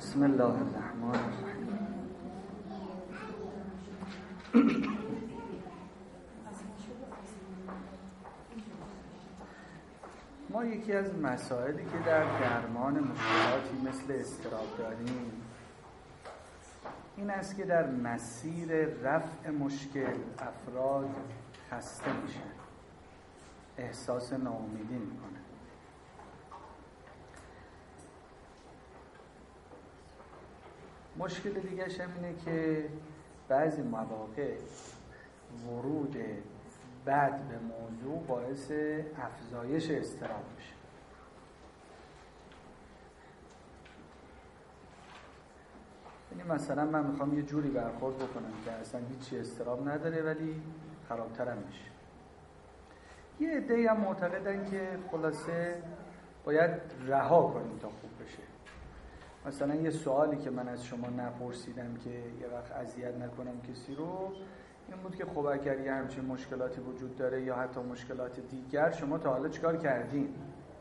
بسم الله الرحمن الرحیم. ما یکی از مسائلی که در درمان مشکلاتی مثل اضطراب داریم این است که در مسیر رفع مشکل افراد خسته میشن، احساس ناامیدی میکنن. مشکل دیگرش هم اینه که بعضی مواقع ورود بد به موضوع باعث افزایش اضطراب میشه. یعنی مثلا من میخوام یه جوری برخورد بکنم که اصلا هیچی اضطراب نداره ولی خرابترم میشه. یه عده‌ای هم معتقدن که خلاصه باید رها کنیم تا خوب بشه. مثلا یه سوالی که من از شما نپرسیدم که یه وقت اذیت نکنم کسی رو این بود که خب اگر یه همچین مشکلاتی وجود داره یا حتی مشکلات دیگر شما تا حالا چیکار کردین؟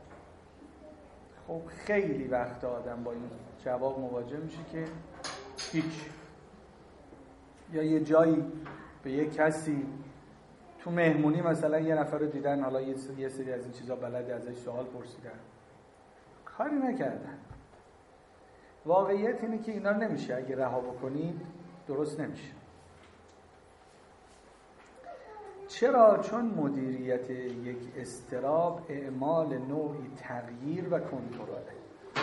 خب خیلی وقت آدم با این جواب مواجه میشه که هیچ. یا یه جایی به یه کسی تو مهمونی مثلا یه نفر رو دیدن، حالا یه سری از این چیزا بلده، ازش سوال پرسیدن، کاری نکردن. واقعیت اینه که اینا نمیشه، اگه رها بکنید درست نمیشه. چرا؟ چون مدیریت یک اضطراب اعمال نوعی تغییر و کنترله.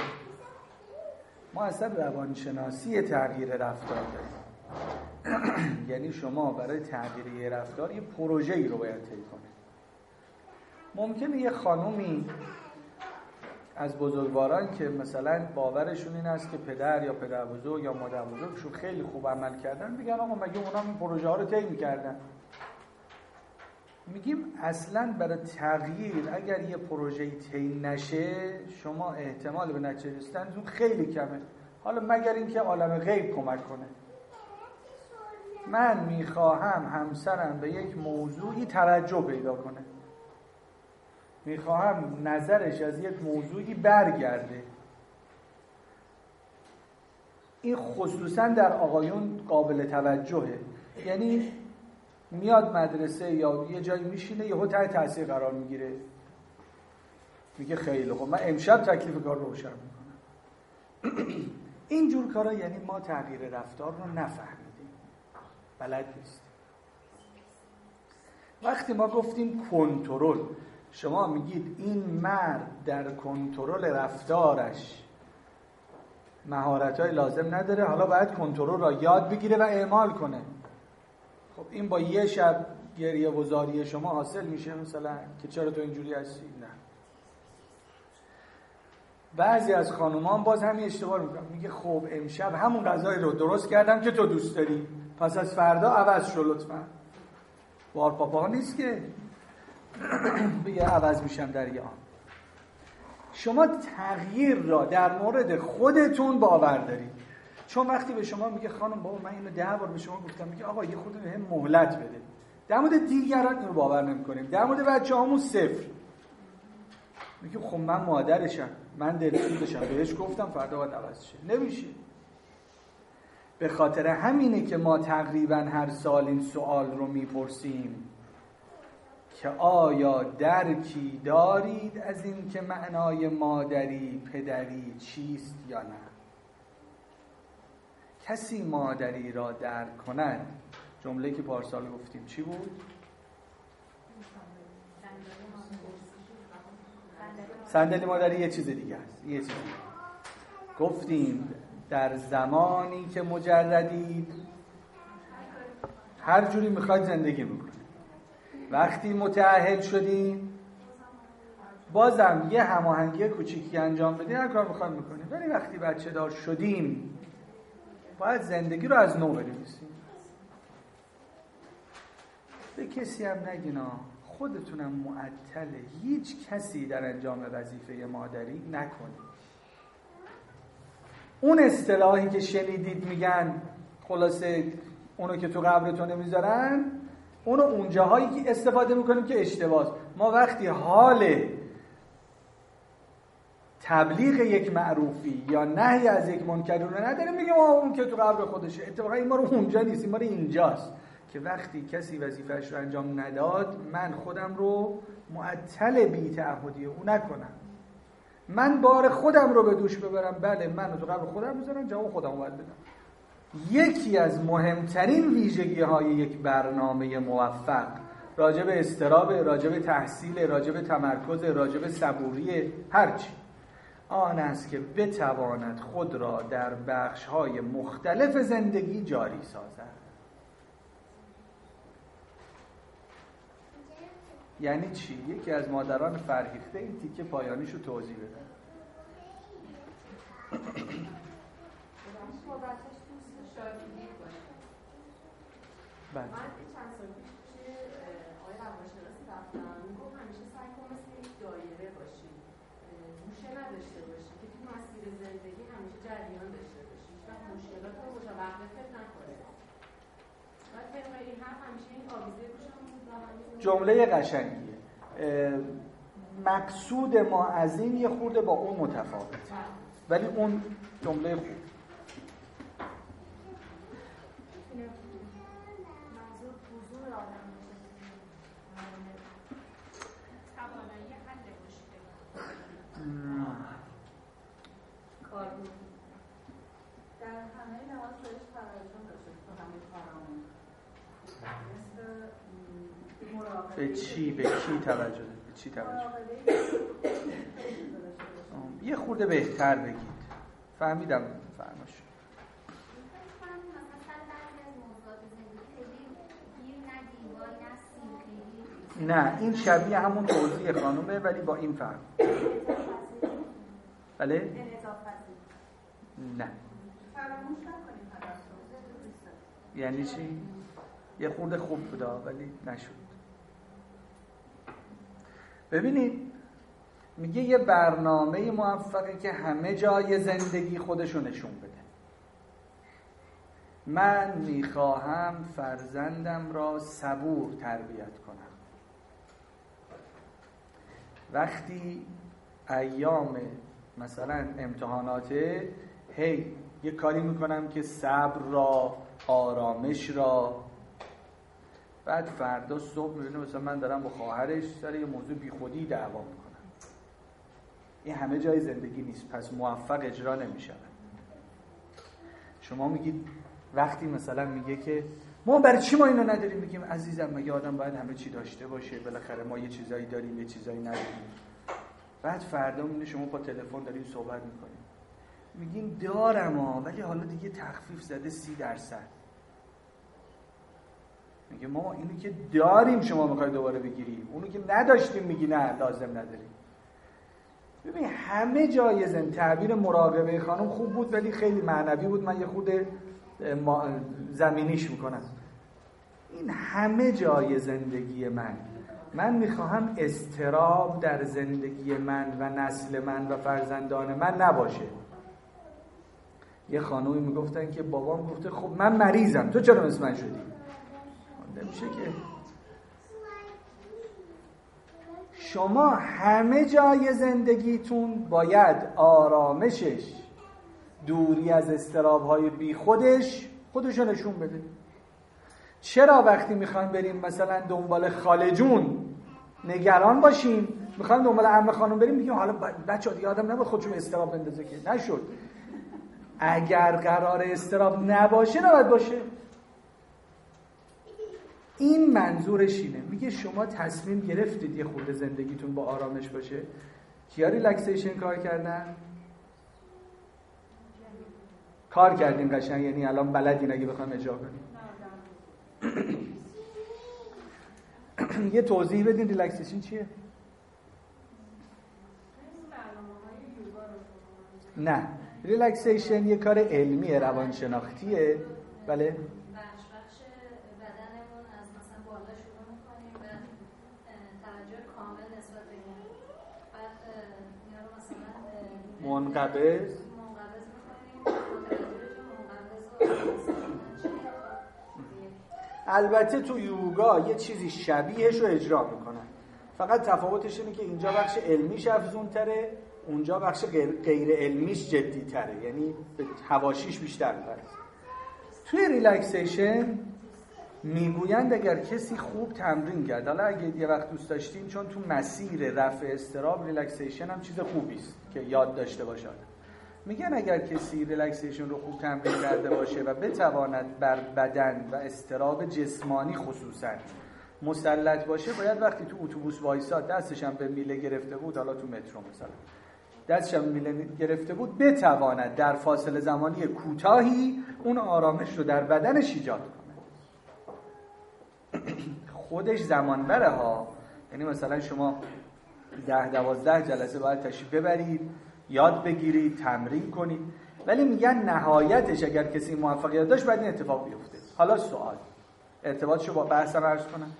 ما اصلا روانشناسی تغییر رفتار داریم. یعنی شما برای تغییر رفتار یه پروژه‌ای رو باید طی کنید. ممکنه یه خانومی از بزرگواران که مثلا باورشون این است که پدر یا پدر بزرگ یا مادر بزرگشون خیلی خوب عمل کردن بگن آقا مگه اونا این پروژه ها رو طی می‌کردن؟ میگیم اصلا برای تغییر اگر یه پروژه‌ای طی نشه شما احتمال به نتیجه رسیدنتون خیلی کمه. حالا مگر اینکه عالم غیب کمک کنه. من میخواهم همسرم به یک موضوعی توجه پیدا کنه، میخواهم نظرش از یک موضوعی برگرده. این خصوصا در آقایون قابل توجهه. یعنی میاد مدرسه یا یه جایی میشینه یهو تحت تاثیر قرار میگیره، میگه خیلی خب من امشب تکلیف کار روشن میکنم. این جور کارا یعنی ما تغییر رفتار رو نفهمیدیم، بلد نیستیم. وقتی ما گفتیم کنترل، شما میگید این مرد در کنترل رفتارش مهارت‌های لازم نداره، حالا باید کنترل را یاد بگیره و اعمال کنه. خب این با یه شب گریه گذاری شما حاصل میشه مثلا که چرا تو اینجوری هستی؟ نه. بعضی از خانومان باز همین اشتباه میکنن، میگه خب امشب همون غذای رو درست کردم که تو دوست داری، پس از فردا عوض شو لطفا. بار پاپا نیست که بگه عوض میشم در یه آن. شما تغییر را در مورد خودتون باور دارید. چون وقتی به شما میگه خانم بابا من اینو 10 بار به شما گفتم، میگه آقا یه خورده بهم مهلت بده. در مورد دیگران اینو باور نمی‌کنیم، در مورد بچه‌هامون صفر. میگه خب من مادرشم، من دلسوزشم، بهش گفتم فردا باید عوض شه. نمیشه. به خاطر همینه که ما تقریبا هر سال این سوال رو میپرسیم که آیا درکی دارید از این که معنای مادری پدری چیست یا نه؟ کسی مادری را درک کند. جمله که پارسال گفتیم چی بود؟ صندلی مادری یه چیز دیگه است. یه چیز دیگه. گفتیم در زمانی که مجردید هر جوری میخواید زندگی میکنید. وقتی متأهل شدیم بازم یه هماهنگی کوچیکی انجام بدین، هر کار میخواید میکنید. ولی وقتی بچه دار شدیم باید زندگی رو از نو بنویسیم. به کسی هم نگینا، خودتونم معطله هیچ کسی در انجام وظیفه مادری نکنید. اون اصطلاحی که شنیدید میگن خلاصه اونو که تو قبرتون نمیذارن، اونو اونجاهایی که استفاده میکنیم که اشتباهه. ما وقتی حال تبلیغ یک معروفی یا نهی از یک منکری رو نداریم میگیم اون که تو قبر خودشه. اتفاقا این ما رو اونجا نیست، این ما رو اینجاست که وقتی کسی وظیفه‌اش رو انجام نداد من خودم رو معطل بی تعهدی او نکنم، من بار خودم رو به دوش ببرم. بله من رو تو قبر خودم میذارم، جواب خودم رو باید بدم. یکی از مهمترین ویژگی‌های یک برنامه موفق راجع به اضطراب، راجع به تحصیل، راجع به تمرکز، راجع به صبوری، هرچی آن است که بتواند خود را در بخش‌های مختلف زندگی جاری سازد. یعنی چی؟ یکی از مادران فرهیخته این تیکه پایانیش رو توضیح بده. من چند سال پیش آقای روانشناسی رفتم، میگفت همیشه سعی کن مثل یک دایره باشی، گوشه نداشته باشی که تو مسیر زندگی همیشه جریان داشته باشی، هیچ وقت مشکلات رو متوقفت نکنه. بعد طبق این حرف همیشه این آویزه گوشم بود و همین جمله قشنگیه. مقصود ما از این یه خورده با اون متفاوته، ولی اون جمله خوب. در همه لحاظ بهش توجه داشته تو همه کارامون. مثل مراقبه. به چی توجه داشته؟ به چی توجه؟ یه خورده بهتر بگید. فهمیدم فرمایش. نه این شبیه همون توضیح خانومه ولی با این فرق. بله؟ نه. یعنی چی؟ یه خورده خوب بوده ولی نشد. ببینید میگه یه برنامه موفقه که همه جای زندگی خودشو نشون بده. من میخواهم فرزندم را صبور تربیت کنم. وقتی ایام مثلا امتحاناته یه کاری میکنم که صبر را، آرامش را، بعد فردا صبح میبینه مثلا من دارم با خواهرش سر یه موضوع بی خودی دعوا میکنم. این همه جای زندگی نیست، پس موفق اجرا نمیشه. شما میگید وقتی مثلا میگه که ما برای چی ما اینو نداریم، میگیم عزیزم مگه آدم باید همه چی داشته باشه؟ بالاخره ما یه چیزایی داریم یه چیزایی نداریم. بعد فردا میبینه شما با تلفن دارین صحبت میکنیم، میگین دارم ولی حالا دیگه تخفیف زده 30%. میگه ما اینو که داریم شما میخوای دوباره بگیری، اونو که نداشتیم میگی نه لازم نداریم. ببین همه جای تعبیر مراقبه خانم خوب بود ولی خیلی معنوی بود، من یه خود زمینیش میکنم. این همه جای زندگی من میخواهم اضطراب در زندگی من و نسل من و فرزندان من نباشه. یه خانومی میگفتن که بابام گفته خب من مریضم تو چرا مثل من شدی؟ نمیشه که شما همه جای زندگیتون باید آرامشش، دوری از اضطراب‌های بی خودشو نشون بده. چرا وقتی میخوایم بریم مثلا دنبال خاله جون نگران باشیم، میخوایم دنبال عمه خانم بریم میگیم حالا بچه‌ها دیگه آدم نباید خودشون اضطراب بندازه که نشد. اگر قرار اضطراب نباشه نباید باشه. این منظورش اینه. میگه شما تصمیم گرفتید یه خورده زندگیتون با آرامش باشه. کیا ریلکسیشن کار کردن؟ کار کردین قشنگ، یعنی الان بلدین اگه بخوام اجرا کنیم. یه توضیح بدین ریلکسیشن چیه؟ نه ریلکسیشن یه کار علمی روانشناختیه. بله منقبض البته تو یوگا یه چیزی شبیهش رو اجرا میکنن، فقط تفاوتش اینه که اینجا بخش علمیش افزونتره، اونجا بخش غیر علمیش جدی تره، یعنی به حواشیش بیشتر پرست. توی ریلکسیشن میگویند اگر کسی خوب تمرین کرد، حالا اگه یه وقت دوست داشتین، چون تو مسیر رفع اضطراب ریلکسیشن هم چیز خوبی است که یاد داشته باشه، میگن اگر کسی ریلکسیشن رو خوب تمرین کرده باشه و بتواند بر بدن و اضطراب جسمانی خصوصا مسلط باشه، باید وقتی تو اتوبوس وایساد دستش هم به میله گرفته بود، حالا تو مترو مثلا دستش هم میله گرفته بود، بتواند در فاصله زمانی کوتاهی اون آرامش رو در بدنش ایجاد کنه. خودش زمان بره ها، یعنی مثلا شما 10-12 جلسه باید تشریف ببرید، یاد بگیرید، تمرین کنید، ولی میگن نهایتش اگر کسی موفقیت داشت باید این اتفاق بیفته. حالا سوال ارتباطشو با بحثم عرض کنم.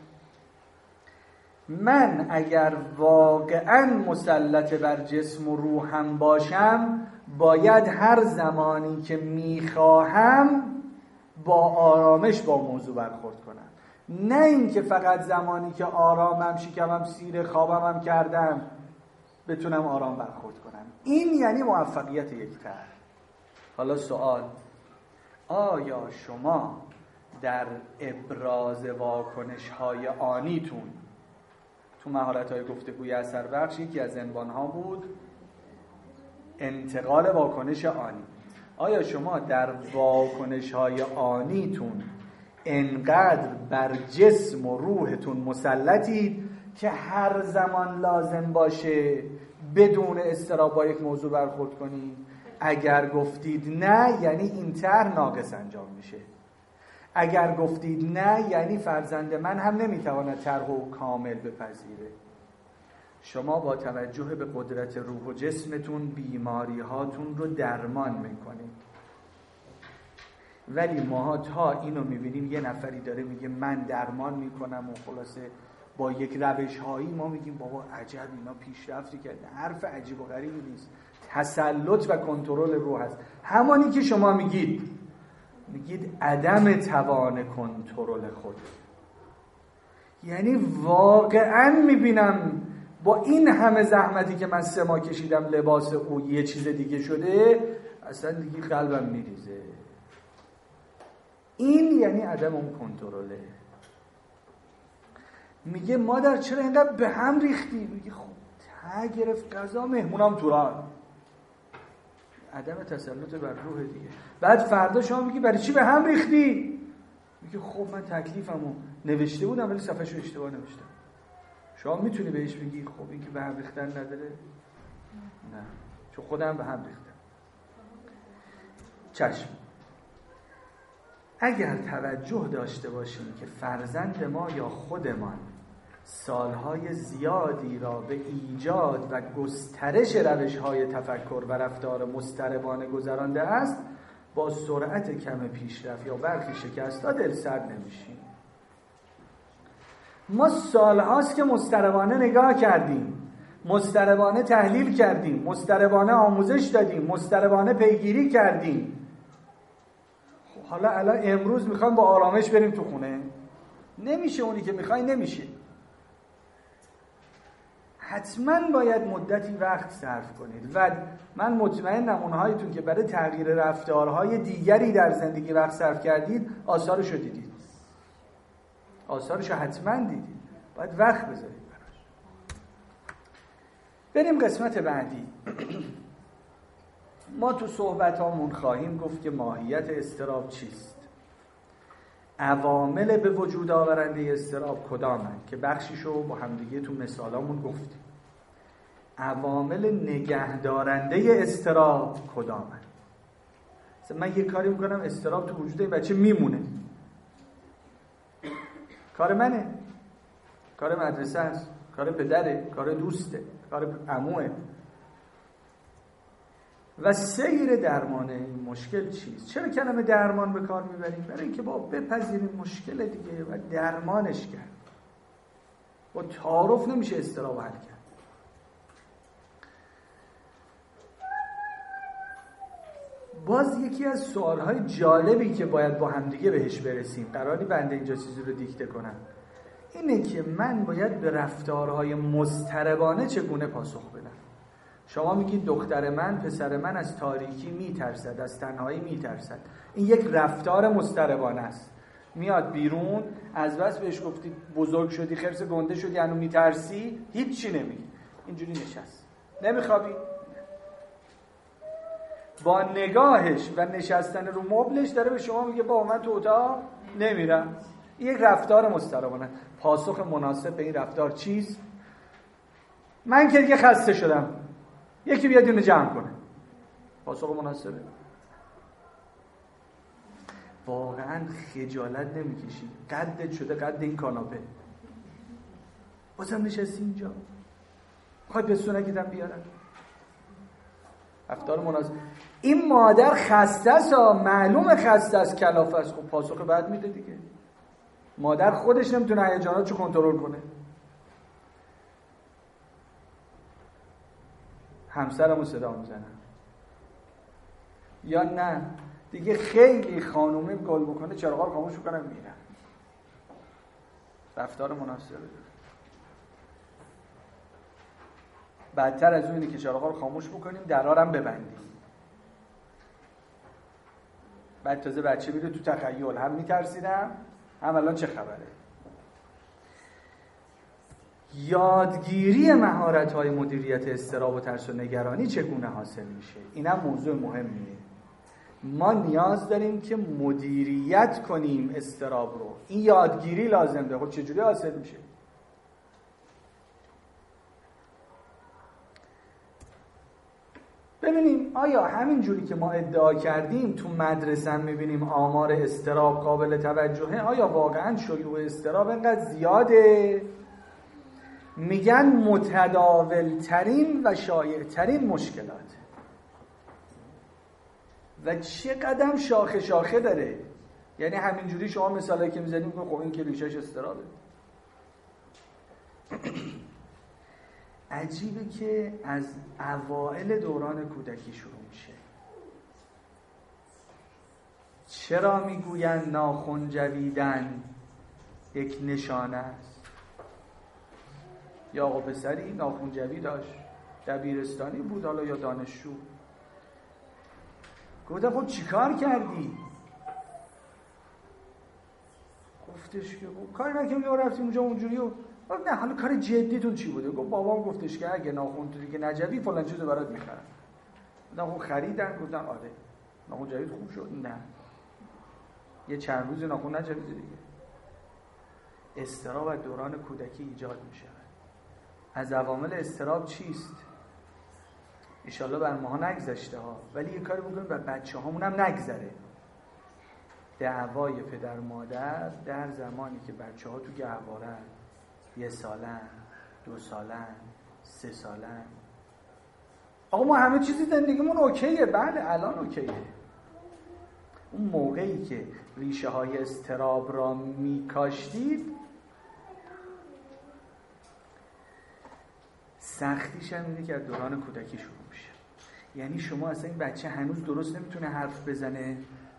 من اگر واقعا مسلط بر جسم و روحم باشم، باید هر زمانی که میخواهم با آرامش با موضوع برخورد کنم، نه اینکه فقط زمانی که آرامم، شکمم سیر، خوابم کردم بتونم آرام برخورد کنم. این یعنی موفقیت یک طرح. حالا سوال، آیا شما در ابراز واکنش‌های آنیتون، تو مهارت‌های گفتگوی اثر بخش یکی از عنوان‌ها بود انتقال واکنش آنی، آیا شما در واکنش‌های آنیتون انقدر بر جسم و روحتون مسلطید که هر زمان لازم باشه بدون اضطراب با یک موضوع برخورد کنید؟ اگر گفتید نه، یعنی این طرح ناقص انجام میشه. اگر گفتید نه، یعنی فرزند من هم نمیتواند طرح رو کامل بپذیره. شما با توجه به قدرت روح و جسمتون بیماری هاتون رو درمان میکنید، ولی ما تا اینو میبینیم یه نفری داره میگه من درمان میکنم و خلاصه با یک روش هایی ما میگیم بابا عجب اینا پیشرفتی کرده. حرف عجیب و غریبی نیست، تسلط و کنترل روح هست. همانی که شما میگید عدم توان کنترل خود. یعنی واقعا میبینم با این همه زحمتی که من 3 ماه کشیدم لباس او یه چیز دیگه شده، اصلا دیگه قلبم میریزه. این یعنی عدم اون کنترله. میگه مادر چرا اینقدر به هم ریختی؟ میگه خب ته گرفت غذا، مهمونم تو راه. عدم تسلط بر روح دیگه. بعد فردا شما میگی برای چی به هم ریختی؟ میگه خب من تکلیفمو نوشته بودم ولی صفحه‌شو اشتباه نوشتم. شما میتونی بهش بگی خب این که به هم ریختن نداره؟ نه، چون خودم به هم ریختم. چشم. اگر توجه داشته باشیم که فرزند ما یا خودمان سالهای زیادی را به ایجاد و گسترش روش‌های تفکر و رفتار مضطربانه گذرانده است، با سرعت کم پیشرفت یا برخی شکست‌ها دلسرد نمیشیم. ما سالهاست که مضطربانه نگاه کردیم، مضطربانه تحلیل کردیم، مضطربانه آموزش دادیم، مضطربانه پیگیری کردیم. حالا الان امروز میخوایم با آرامش بریم تو خونه، نمیشه. اونی که میخوای نمیشه. حتما باید مدتی وقت صرف کنید و من مطمئنم اونهایتون که برای تغییر رفتارهای دیگری در زندگی وقت صرف کردید آثارشو دیدید، آثارشو حتما دیدید. باید وقت بذارید براش. بریم قسمت بعدی. ما تو صحبتامون خواهیم گفت که ماهیت اضطراب چیست، عوامل به وجود آورنده اضطراب کدامند که بخشیشو با همدیگه تو مثالامون گفتیم، عوامل نگهدارنده اضطراب کدامند. مثلا من یه کاری میکنم اضطراب تو وجود این بچه میمونه، کار منه، کار مدرسه است، کار پدره، کار دوسته، کار عموه. و سیر درمان این مشکل چیست؟ چرا کلمه درمان به کار میبریم؟ برای اینکه با بپذیریم مشکل دیگه و درمانش کرد. با تعارف نمیشه اضطراب حل کرد. باز یکی از سوالهای جالبی که باید با همدیگه بهش برسیم، قراری بنده اینجا چیزی رو دیکته کنم، اینه که من باید به رفتارهای مضطربانه چگونه پاسخ بدم. شما میگید دختر من، پسر من از تاریکی میترسد، از تنهایی میترسد. این یک رفتار مضطربانه است. میاد بیرون، از بس بهش گفتید بزرگ شدی، خرس گنده شدی، هنوز میترسی، هیچ چی نمیگی، اینجوری نشست. نمیخوابی؟ با نگاهش و نشستن رو مبلش داره به شما میگه با من تو اتاق نمیرم. این یک رفتار مضطربانه. پاسخ مناسب به این رفتار چیست؟ من که دیگه خسته شدم، یکی بیاد اینو جمع کنه. پاسخ مناسبه. واقعا خجالت نمیکشی؟ قدت شده قد این کاناپه، بازم نشستی اینجا، خواهی بسونکیدم بیارم. رفتار مناسب. این مادر خسته است، معلومه خسته است، کلافه است. خب پاسخ بعد میده دیگه. مادر خودش نمیتونه هیجاناتشو کنترل کنه. همسرمو صدا میزنم یا نه دیگه خیلی خانومه گل بکنه چراغا رو خاموش میکنم میرم. رفتار مناسبه. بدتر از اونی که چراغا رو خاموش بکنیم درارم ببندیم. بعد تازه بچه میره تو تخیل، هم میترسیدم هم الان چه خبره. یادگیری مهارت‌های مدیریت اضطراب و ترس و نگرانی چگونه حاصل میشه؟ اینم موضوع مهمیه. ما نیاز داریم که مدیریت کنیم اضطراب رو. این یادگیری لازم داره. خب چجوری حاصل میشه؟ ببینیم آیا همین جوری که ما ادعا کردیم تو مدرسه میبینیم آمار اضطراب قابل توجهه؟ آیا واقعا شیوع اضطراب اینقدر زیاده؟ میگن متداول ترین و شایع ترین مشکلات. و چقدر شاخه شاخه داره. یعنی همینجوری شما مثالی که میزنیم خب این که ریشش اضطرابه. عجیبه که از اوائل دوران کودکی شروع میشه. چرا میگوین ناخن جویدن یک نشانه است؟ یا آقا پسری ناخن جوی داشت، دبیرستانی بود حالا یا دانشجو. گفتم خب چی کار کردی؟ گفتش که خب کاری نکنم یا رفتیم اونجا اونجوری و نه حالا کار جدیتون چی بوده؟ گفت بابام گفتش که اگه ناخن تو دیگه نجوی فلان چیزو برات میخرم. ناخن خریدن؟ گفتم آره. ناخن جوید خوب شد؟ نه. یه چند روز ناخن نجوید دیگه. اضطراب از دوران کودکی ایجاد میشه. از عوامل اضطراب چیست؟ انشالله بر ماها نگذشته ها، ولی یه کاری بکنیم بر بچه هامون هم نگذره. دعوای پدر مادر در زمانی که بچه ها تو گهوارن، 1 سالن، 2 سالن، 3 سالن. آقا ما همه چیزی زندگیمون اوکیه. بله الان اوکیه. اون موقعی که ریشه های اضطراب را میکاشتید سختیش هم اینه که از دوران کودکی شروع میشه. یعنی شما اصلا این بچه هنوز درست نمیتونه حرف بزنه.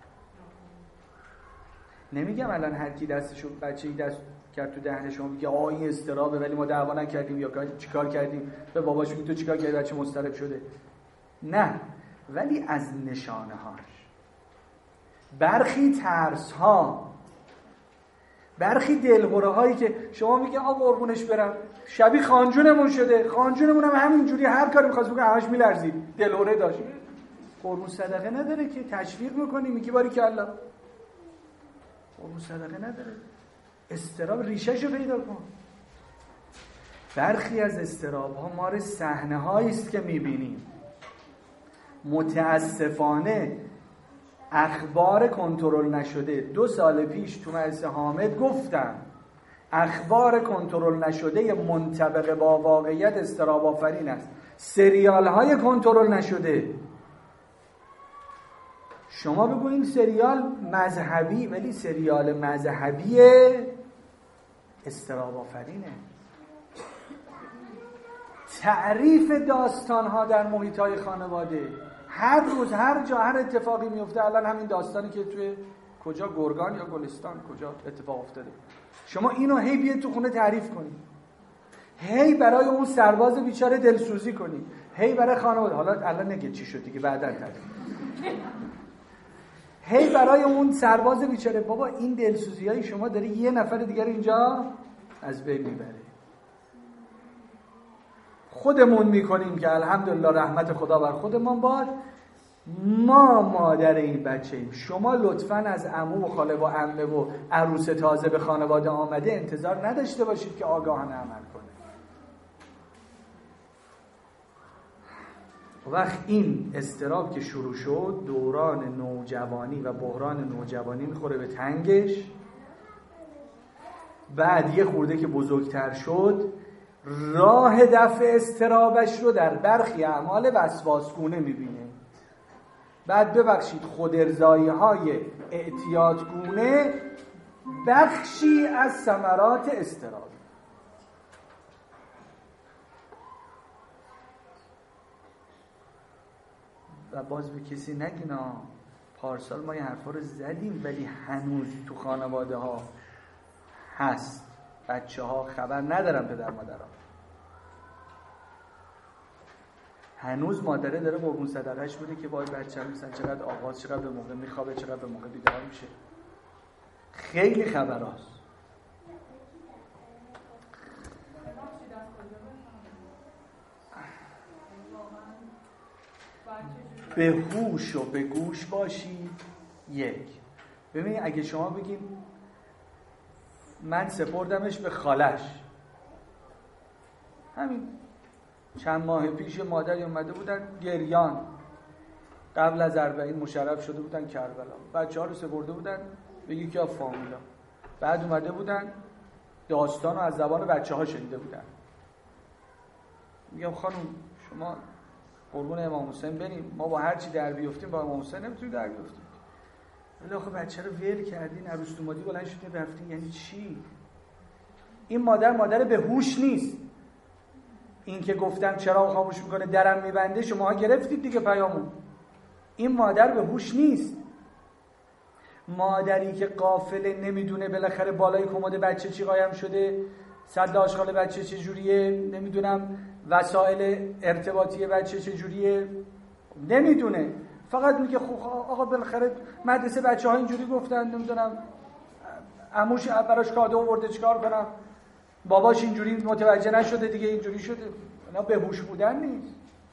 نمیگم الان هر کی دستشو بچه‌ای دست کرد تو دهن شما میگه آ این اضطرابه ولی ما دعوا نکردیم یا چیکار کردیم، به باباش میگه تو چیکار کردی بچه مضطرب شده. نه، ولی از نشانه هاش، برخی ترس ها، برخی دلهره هایی که شما میگه آ قربونش برم شبیه خانجونمون شده، خانجونمون هم همینجوری هر کاری می‌خواست بکنه همش میلرزید، دلهره داشت. قربون صدقه نداره که تشویق میکنی میگی باریکالله. قربون صدقه نداره. اضطراب ریشه‌شو پیدا کن. برخی از اضطراب ها مار صحنه هایی است که میبینیم. متاسفانه اخبار کنترل نشده. 2 سال پیش تو مجلس حامد گفتم اخبار کنترل نشده منطبق با واقعیت اضطراب آفرین است. سریال های کنترل نشده. شما بگوین سریال مذهبی، ولی سریال مذهبی اضطراب آفرینه. تعریف داستان ها در محیط های خانواده، هر روز هر جا هر اتفاقی میفته. الان همین داستانی که توی کجا گرگان یا گلستان کجا اتفاق افتاده، شما اینو هی بیاید تو خونه تعریف کنی، هی برای اون سرباز بیچاره دلسوزی کنی، هی برای خانواده، حالا الان نگه چی شد دیگه بعداً هی برای اون سرباز بیچاره، بابا این دلسوزیای شما داره یه نفر دیگر اینجا از بین میبره. خودمون میکنیم که الحمدلله رحمت خدا بر خودمون باد، ما مادر این بچه ایم. شما لطفاً از عمو و خاله و عمه و عروس تازه به خانواده آمده انتظار نداشته باشید که آگاهانه عمل کنه. وقت این اضطراب که شروع شد، دوران نوجوانی و بحران نوجوانی میخوره به تنگش. بعد یه خورده که بزرگتر شد، راه دفع اضطرابش رو در برخی اعمال وسواسگونه میبینه. بعد ببخشید خودارضایی‌های اعتیادگونه بخشی از ثمرات اضطراب. و باز به کسی نگینا، پارسال ما این حرفا رو زدیم ولی هنوز تو خانواده ها هست. بچه ها خبر ندارن پدر مادرها، هنوز مادره داره قربون صدقه‌اش بوده که وای بچه‌م مثلا چقدر آغاز، چقدر به موقع میخوابه، چقدر به موقع بیدار میشه. خیلی خبراست. به هوش و به گوش باشید. یک، ببینید اگه شما بگید من سپردمش به خالش، همین چند ماه پیش مادری اومده بودن گریان، قبل از 40 مشرف شده بودن کربلا، بچه ها رو سپرده بودن به یکی از فامیلا، بعد اومده بودن داستان رو از زبان بچه ها شنیده بودن. میگم خانم شما قربون امام حسین بریم، ما با هر چی در بیافتیم با امام حسین نمیتونیم در بیافتیم. ولی آخه بچه رو ول کردین، عروس دومادی بلند شدین رفتین، یعنی چی؟ این مادر به هوش نیست. این که گفتم چراغ خاموش میکنه درم میبنده، شما گرفتید دیگه پیامو. این مادر به هوش نیست. مادری که غافل نمیدونه بالاخره بالای کمد بچه چی قایم شده، سد آشغال بچه چه جوریه، نمیدونم وسایل ارتباطی بچه چه جوریه، نمیدونه، فقط میگه خب آقا بالاخره مدرسه بچه ها اینجوری گفتن، نمیدونم عموش براش کادو آورده چیکار کنم، باباش اینجوری متوجه نشده دیگه اینجوری شده. اینا به هوش بودن نیست.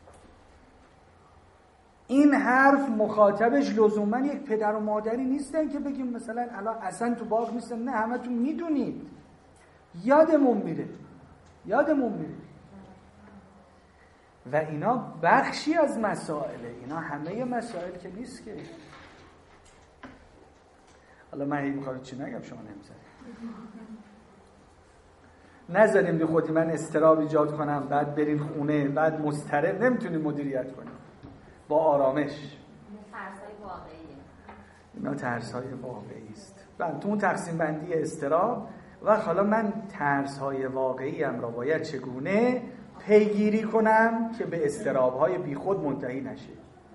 این حرف مخاطبش لزوما یک پدر و مادری نیستن که بگیم مثلا الان اصلا تو باغ نیستن، نه همتون میدونید، یادمون میره. و اینا بخشی از مسائله، اینا همه مسائل که نیست که. حالا من هی میخوام چی نگم شما نذاریم به خودی من اضطراب ایجاد کنم بعد برین خونه بعد مضطرب نمیتونیم مدیریت کنیم با آرامش. ترسای واقعیه. اینا ترس‌های واقعی است. بعد تو اون تقسیم بندی اضطراب و حالا من ترس‌های واقعی ام را باید چگونه پیگیری کنم که به اضطراب‌های بیخود منتهی نشه.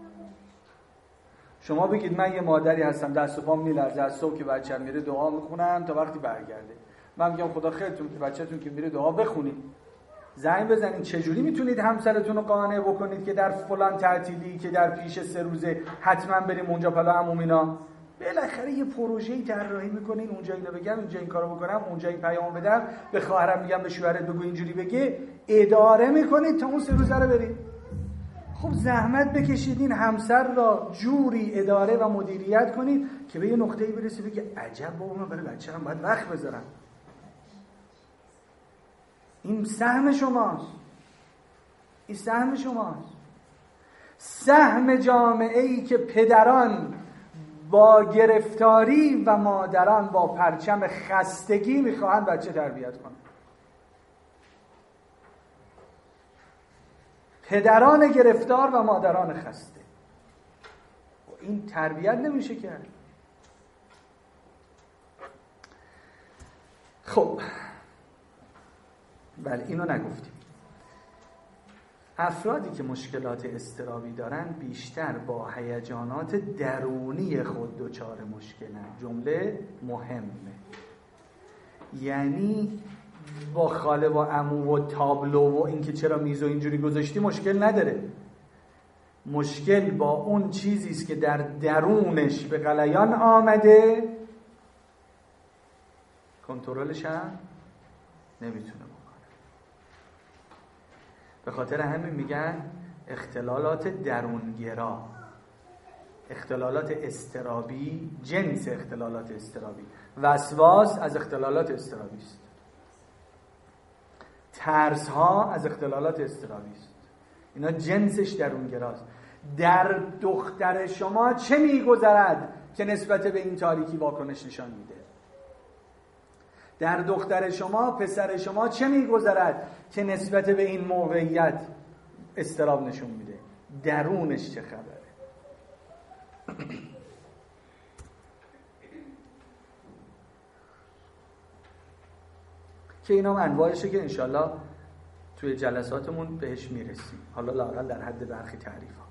شما بگید من یه مادری هستم دست و پام میلرزه از صبح که بچه‌م میره دعا میخونم تا وقتی برگرده. من میگم خدا خیرتون که بچه‌تون که میره دعا بخونید. زنگ بزنید چجوری میتونید همسرتون رو قانع بکنید که در فلان تعطیلی که در پیش 3 روزه حتما بریم اونجا پلا عمومینا. بالاخره یه پروژه‌ای طراحی میکنین، اونجا اینو بگم، اینجا این کارو بکنم، اونجا این پیامو بدم، به خواهرم میگم به شوهرت بگو اینجوری بگه، اداره میکنید تا اون 3 روزه رو برید. خب زحمت بکشید این همسر را جوری اداره و مدیریت کنید که به یه نقطه‌ای برسه بگه عجب بابا من برای بچه‌م باید وقت بذارم. این سهم شماست. سهم جامعه‌ای که پدران با گرفتاری و مادران با پرچم خستگی میخواهند بچه تربیت کنند. پدران گرفتار و مادران خسته. این تربیت نمیشه کرد. خب بله اینو نگفتیم. افرادی که مشکلات اضطرابی دارن بیشتر با هیجانات درونی خود دچار مشکلن. جمله مهمه. یعنی با خاله و عمو و تابلو و اینکه چرا میز و اینجوری گذاشتی مشکل نداره. مشکل با اون چیزی است که در درونش به غلیان آمده کنترلش هم نمیتونه بکنه. به خاطر همین میگن اختلالات درونگرا، اختلالات اضطرابی، جنس اختلالات اضطرابی. وسواس از اختلالات اضطرابی است. ترس ها از اختلالات اضطرابی است. اینا جنسش درونگراست. در دختر شما چه میگذرد که نسبت به این تاریکی واکنش نشان میده؟ در دختر شما، پسر شما چه میگذرد که نسبت به این موقعیت اضطراب نشون میده؟ درونش چه خبره؟ که اینا انواعشه که انشالله توی جلساتمون بهش میرسیم، حالا لااقل در حد برخی تعریف ها.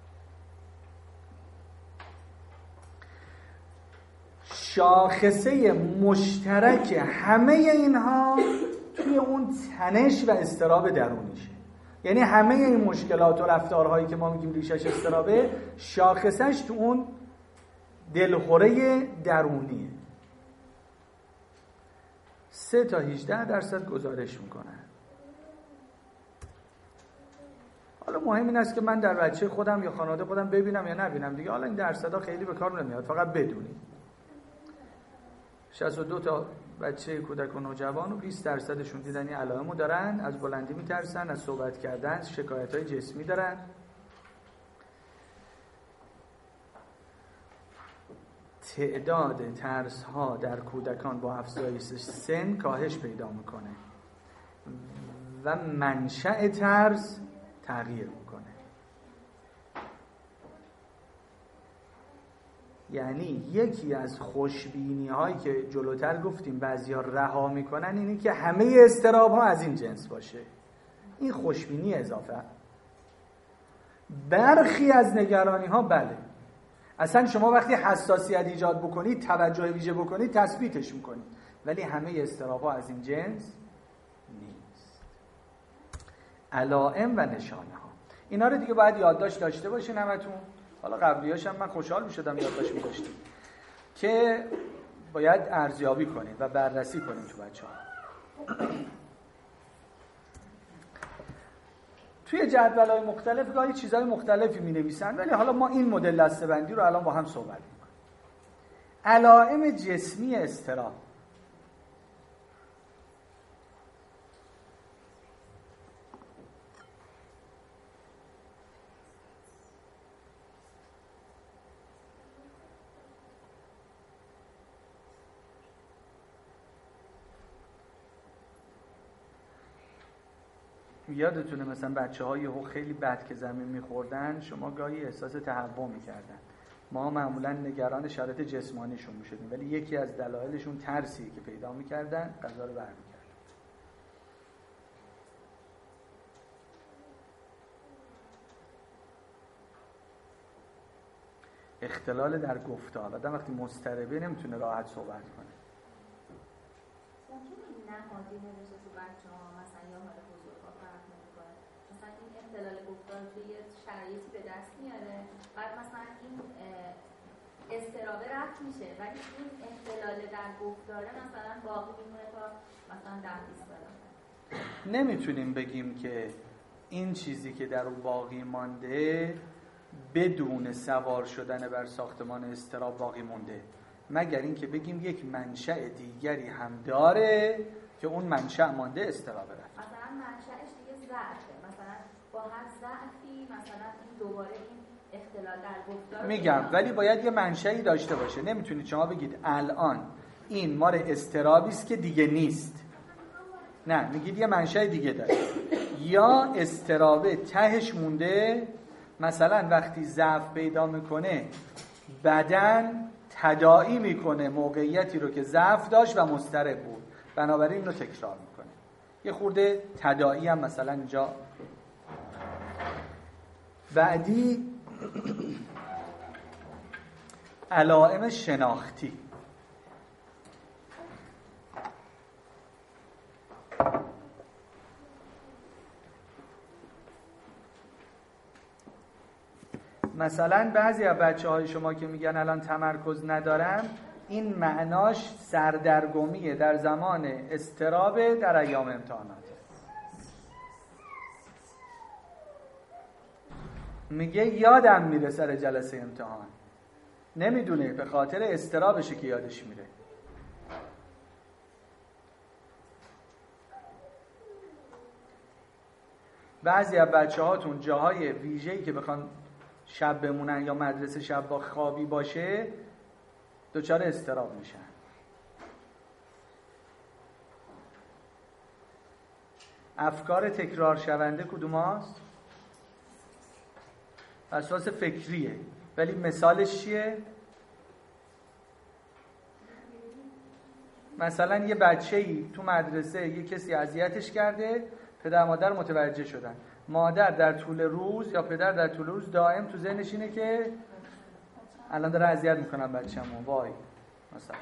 شاخصه مشترک همه اینها توی اون تنش و اضطراب درونیشه. یعنی همه این مشکلات و رفتارهایی که ما میگیم ریشش اضطرابه، شاخصش تو اون دلخوره درونیه. 3 تا 18% گزارش میکنن. حالا مهم این است که من در بچه خودم یا خانواده خودم ببینم یا نبینم دیگه. حالا این درصدها خیلی به کار نمیاد، فقط بدونید 62 تا بچه کودک و نوجوان و 20%شون دیدن این علائمو دارن، از بلندی میترسن، از صحبت کردن، شکایت‌های جسمی دارن. تعداد ترس‌ها در کودکان با افزایش سن کاهش پیدا میکنه و منشأ ترس تغییر میکنه. یعنی یکی از خوشبینی هایی که جلوتر گفتیم بعضیا رها میکنن اینه که همه اضطراب ها از این جنس باشه. این خوشبینی اضافه. برخی از نگرانی ها بله، اصلا شما وقتی حساسیت ایجاد بکنید، توجه ویژه بکنید، تثبیتش میکنید، ولی همه اضطراب ها از این جنس نیست. علائم و نشانه ها اینا رو دیگه باید یادداشت داشته باشین همتون. حالا قبلیاش هم من خوشحال می‌شدم یادداشت می‌داشتیم که باید ارزیابی کنید و بررسی کنید تو بچه‌ها. توی جدول‌های مختلف گاهی چیزهای مختلفی می‌نویسن، ولی حالا ما این مدل دسته‌بندی رو الان با هم صحبت می‌کنیم. علائم جسمی اضطراب. یادتونه مثلا بچه‌های خیلی بد که زمین می‌خوردن، شما گاهی احساس تهوع می‌کردن. ما معمولا نگران شرایط جسمانیشون می‌شدیم، ولی یکی از دلایلشون ترسی که پیدا می‌کردن، غذا رو برمی‌کردن. اختلال در گفتار. آدم وقتی مضطربه نمیتونه راحت صحبت کنه. نهادی نمیشه تو بچه‌ها مثلا یا حالا بزرگ‌ها فرق نمی‌کنه. مثلا این اختلال گفتار توی یه شرایطی به دست میاره، بعد مثلا این اضطراب رفع میشه، ولی این اختلال در گفتاره مثلا باقی میمونه تا مثلا 10-20 سال. نمیتونیم بگیم که این چیزی که در اون باقی مانده بدون سوار شدن بر ساختمان اضطراب باقی مونده، مگر اینکه بگیم یک منشأ دیگری هم داره که اون منشأ مانده اضطراب رفت. مثلا منشأش دیگه ضعفه، مثلا با هر ضعفی مثلا این دوباره این اختلال در گفتار میگم، ولی باید یه منشأی داشته باشه. نمیتونید شما بگید الان این مال اضطرابی است که دیگه نیست. نه، میگید یه منشأ دیگه داره. یا اضطراب تهش مونده، مثلا وقتی ضعف پیدا میکنه بدن تداعی میکنه موقعیتی رو که ضعف داشت و مضطرب بود، بنابراین رو تکرار میکنه. یه خورده تداعی هم مثلا اینجا. بعدی علائم شناختی. مثلا بعضی از بچه‌های شما که میگن الان تمرکز ندارم، این معناش سردرگمیه در زمان اضطراب در ایام امتحانات. میگه یادم میره سر جلسه امتحان، نمیدونه به خاطر اضطرابشه که یادش میره. بعضی از بچه‌هاتون جاهای ویژه‌ای که بخوان شب بمونن یا مدرسه شب با خوابی باشه دچار اضطراب میشن. افکار تکرار شونده کدوم هاست؟ اساس فکریه، ولی مثالش چیه؟ مثلا یه بچه‌ای تو مدرسه یه کسی اذیتش کرده، پدر مادر متوجه شدن، مادر در طول روز یا پدر در طول روز دائم تو ذهنش اینه که الان داره اذیت میکنم بچه‌مو، وای. مثلا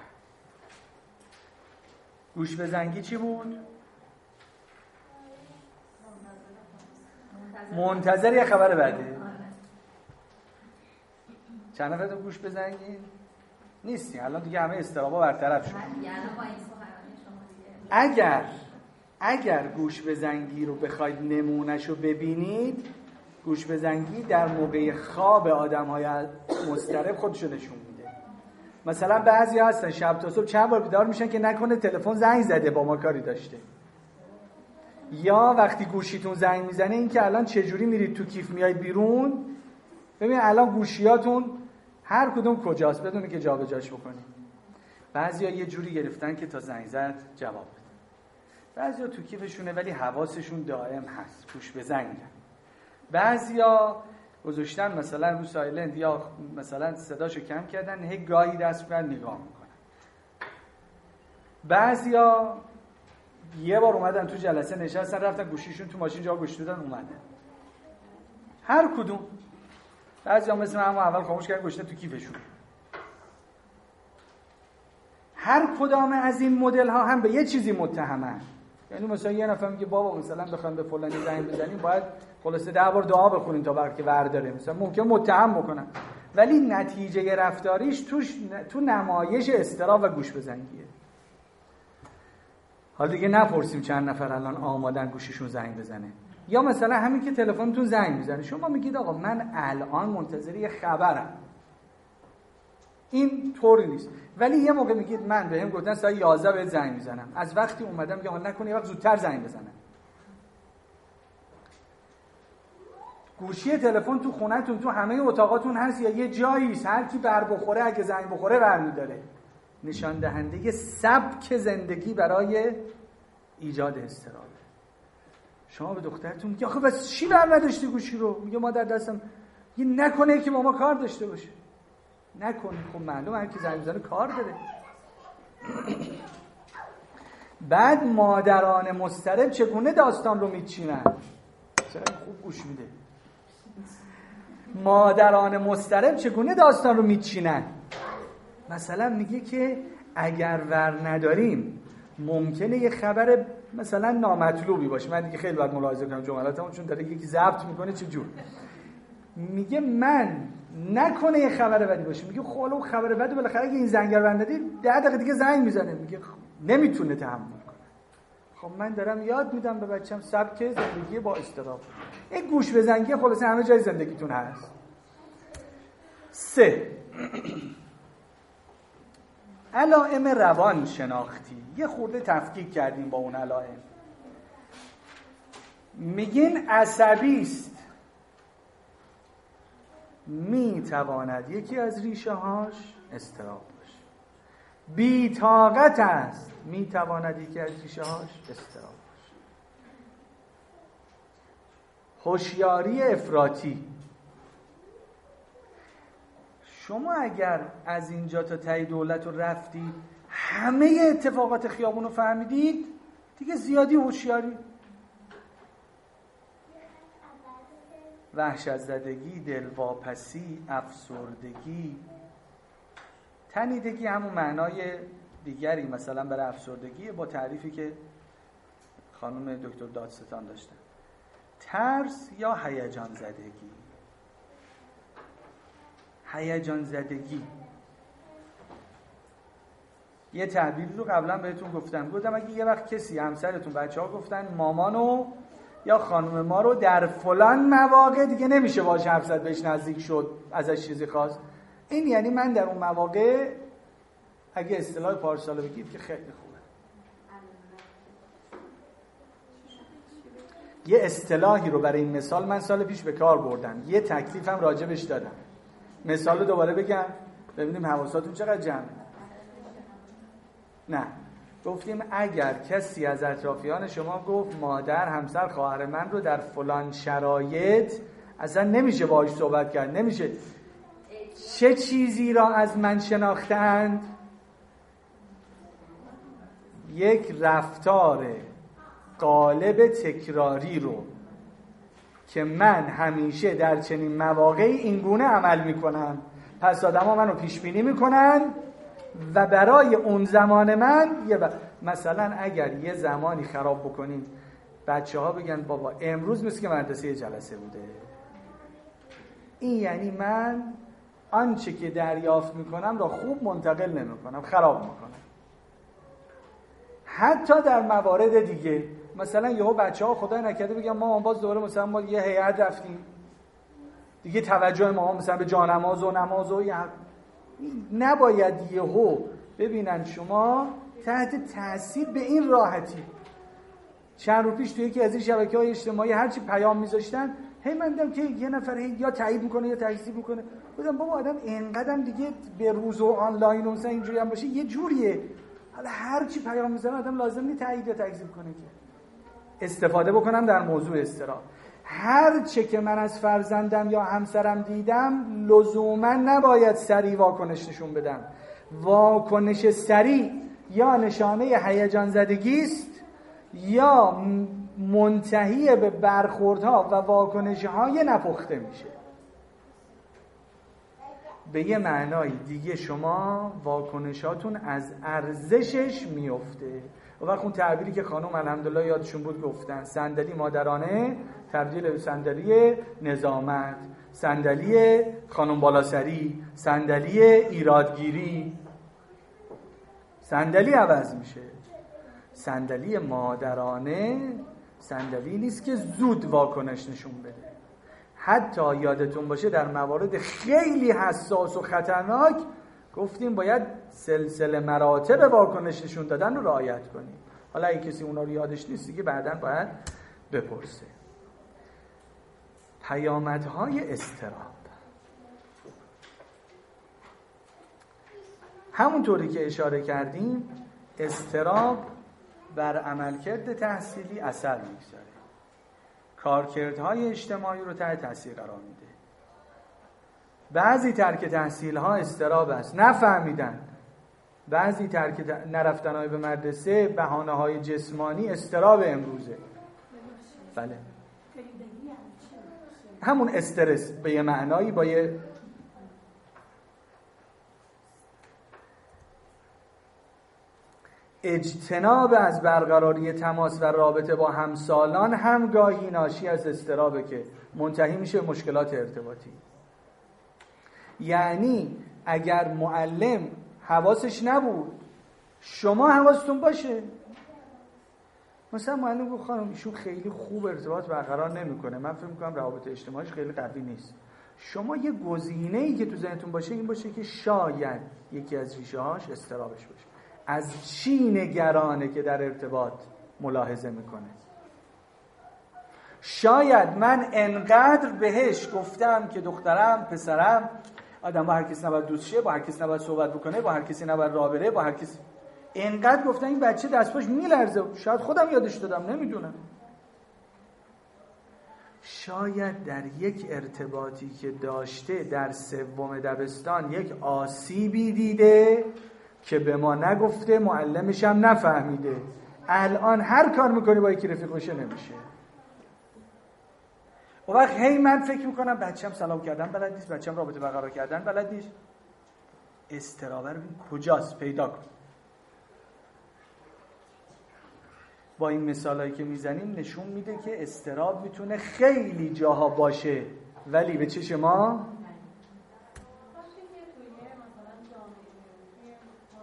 گوش به زنگی چی بود؟ منتظر یه خبر بعده. چند نفر گوش به زنگی؟ نیستی. الان دیگه همه استرابا برطرف شد. اگر گوش به زنگی رو بخواید نمونهشو ببینید، گوش به زنگی در موقع خواب آدم‌های مضطرب خودشو نشون میده. مثلا بعضی هستن شب تا صبح چند بار بیدار میشن که نکنه تلفن زنگ زده با ما کاری داشته، یا وقتی گوشیتون زنگ میزنه این که الان چجوری میرید تو کیف میاید بیرون، ببین الان گوشیاتون هر کدوم کجاست بدون که جابجاش بکنید. بعضیا یه جوری گرفتن که تا زنگ زد جواب بده، بعضیا تو کیفشونه ولی حواسشون دائم هست گوش به زنگن. بعضیا گذاشتن مثلا رو سایلنت یا مثلا صداشو کم کردن، هی گاهی دست می‌برن نگاه میکنن. بعضیا یه بار اومدن تو جلسه نشستن رفتن گوشیشون تو ماشین جا گوش دادن اومدن. هر کدوم. بعضیا مثل همون اول خاموش کردن گوشته تو کیفشون. هر کدام از این مدل ها هم به یه چیزی متهمن. یعنی مثلا یه نفر میگه بابا مثلا بخوایم به فلانی زنگ بزنیم باید خلاصه 10 بار دعا بخونیم تا برکه ورداره، مثلا ممکن متهم بکنن، ولی نتیجه رفتاریش تو نمایش اضطراب و گوش بزنگیه. حالا دیگه نپرسیم چند نفر الان آمادن گوشیشون زنگ بزنه. یا مثلا همین که تلفنتون زنگ میزنه شما میگید آقا من الان منتظر یه خبرم، این طوری نیست. ولی یه موقع میگید من بهم گفتن ساعت 11 بهت زنگ میزنم، از وقتی اومدم میگم حالا نکنه یه وقت زودتر زنگ بزنم. گوشی تلفن تو خونه‌تون تو همه اتاقاتون هست یا یه جایی است، هر کی بر بخوره اگه زنگ بخوره برمی‌داره. نشان دهنده سبک زندگی برای ایجاد اضطراب. شما به دخترتون میگی آخه بس چی بر نداشتی گوشی رو؟ میگه ما در دستم. یه نکنه که ماما کار داشته باشه. نکنه. خب معلومه هر کی زنگ میزنه کار داره. بعد مادران مضطرب چگونه داستان رو میچینن؟ چرا خوب گوش میده. مادران مضطرب چگونه داستان رو میچینن؟ مثلا میگه که اگر ور نداریم ممکنه یه خبر مثلا نامطلوبی باشه. من دیگه خیلی باید ملاحظه کنم جملاتمو چون داره یکی ضبط میکنه چه جور. میگه من نکنه یه خبر بدی باشه. میگه خب اون خبر بدی بالاخره اگه این زنگ رو ندادی 10 دقیقه دیگه زنگ میزنه. میگه نمیتونه تحمل کنه. خب من دارم یاد میدم به بچه‌م سبک زندگی با اضطراب. این گوش به زنگی خلاص همه جای زندگیتون هست. 3 علائم روان شناختی. یه خورده تفکیک کردیم با اون علائم. میگین عصبی است، میتواند یکی از ریشه هاش اضطراب باشه. بی‌طاقت است، میتواند یکی از ریشه هاش اضطراب باشه. هوشیاری افراطی. شما اگر از اینجا تا ته دولت رو رفتید همه اتفاقات خیابون رو فهمیدید دیگه زیادی هوشیاری. وحشت زدگی، دلواپسی، افسردگی. تنیدگی همون معنای دیگری مثلا برای افسردگی با تعریفی که خانم دکتر دادستان داشتن. ترس یا هیجان زدگی. هیجان زدگی. یه تعبیری رو قبلا بهتون گفتم اگه یه وقت کسی، همسرتون، بچه‌ها گفتن مامانو یا خانم ما رو در فلان مواقع دیگه نمیشه باهاش حرف زد، بهش نزدیک شد، ازش چیزی خواست، این یعنی من در اون مواقع، اگه اصطلاح پارسال بگید که خیلی خوبه. یه اصطلاحی رو برای این مثال من سال پیش به کار بردم، یه تکلیفم راجبش دادم. مثال رو دوباره بگم ببینیم حواساتون چقدر جمعه. نه، گفتیم اگر کسی از اطرافیان شما گفت مادر، همسر، خواهر من رو در فلان شرایط اصلا نمیشه باهاش صحبت کرد، نمیشه، چه چیزی را از من شناختند؟ یک رفتار غالب تکراری رو که من همیشه در چنین مواقعی این گونه عمل میکنم، پس آدم ها منو پیش بینی میکنن و برای اون زمان من مثلا اگر یه زمانی خراب بکنیم بچه ها بگن بابا امروز مثل که مدرسه جلسه بوده، این یعنی من آنچه که دریافت میکنم را خوب منتقل نمیکنم، خراب میکنم. حتی در موارد دیگه، مثلا یهو بچه‌ها خدای نکرده بگن ما باز دوباره مثلا ما یه هیئت رفتیم دیگه، توجه ما مثلا به جانماز و نماز و نباید یهو ببینن شما تحت تاثیر به این راحتی. چند روز پیش توی یکی از این شبکه‌های اجتماعی هرچی پیام میذاشتن، من دیدم که یه نفر یا تایید میکنه یا تکذیب میکنه. گفتم بابا آدم اینقدرم دیگه به روز و آنلاین و مثلا اینجوری هم باشه یه جوریه، حالا هرچی پیام میذارن آدم لازم نیست تایید یا تکذیب کنه که استفاده بکنم در موضوع استراحت. هر چه که من از فرزندم یا همسرم دیدم لزوما نباید سریع واکنش نشون بدم. واکنش سریع یا نشانه هیجان زدگی است یا منتهی به برخوردها و واکنش‌های نپخته میشه. به یه معنای دیگه شما واکنشاتون از ارزشش میفته. و وقت اون تعبیری که خانم الحمدلله یادشون بود گفتن، صندلی مادرانه تبدیل به صندلی نظامت، صندلی خانم بالاسری، صندلی ایرادگیری، صندلی عوض میشه. صندلی مادرانه صندلی نیست که زود واکنش نشون بده. حتی یادتون باشه در موارد خیلی حساس و خطرناک گفتیم باید سلسله مراتب واکنش نشون دادن رو رعایت کنیم. حالا اگه کسی اونا رو یادش نیست دیگه بعداً باید بپرسه. پیامدهای اضطراب، همونطوری که اشاره کردیم اضطراب بر عملکرد تحصیلی اثر میگذاره، کارکردهای اجتماعی رو تحت تاثیر قرار میده. بعضی ترک تحصیل ها اضطراب است، نفهمیدن. بعضی ترک نرفتن های به مدرسه، بهانه های جسمانی اضطراب امروزه. بله، همون استرس به یه معنایی با یه اجتناب از برقراری تماس و رابطه با همسالان هم گاهی ناشی از اضطرابه که منتهی میشه مشکلات ارتباطی. یعنی اگر معلم حواسش نبود، شما حواستون باشه. مثلا معلم گفت خانم ایشون خیلی خوب ارتباط برقرار نمیکنه، من فکر میکنم روابط اجتماعیش خیلی قوی نیست. شما یه گزینه‌ای که تو ذهنتون باشه این باشه که شاید یکی از ریشه‌هاش اضطرابش باشه. از چی نگرانه که در ارتباط ملاحظه میکنه؟ شاید من انقدر بهش گفتم که دخترم، پسرم، آدم با هر کسی نباید دوست شه، با هر کسی نباید صحبت بکنه، با هر کسی نباید راه بره، با هر کسی، انقدر گفتم این بچه دستپاش میلرزه. شاید خودم یادش دادم، نمیدونم. شاید در یک ارتباطی که داشته در سوم دبستان یک آسیبی دیده که به ما نگفته، معلمش هم نفهمیده. الان هر کار میکنی با یکی رفیق بشه نمیشه. و وقت من فکر میکنم بچه‌م سلام کردن بلد نیست، بچه‌م رابطه برقرار کردن بلد نیست. اضطراب رو کجاست پیدا کن. با این مثالایی که میزنیم نشون میده که اضطراب میتونه خیلی جاها باشه ولی به چشم ما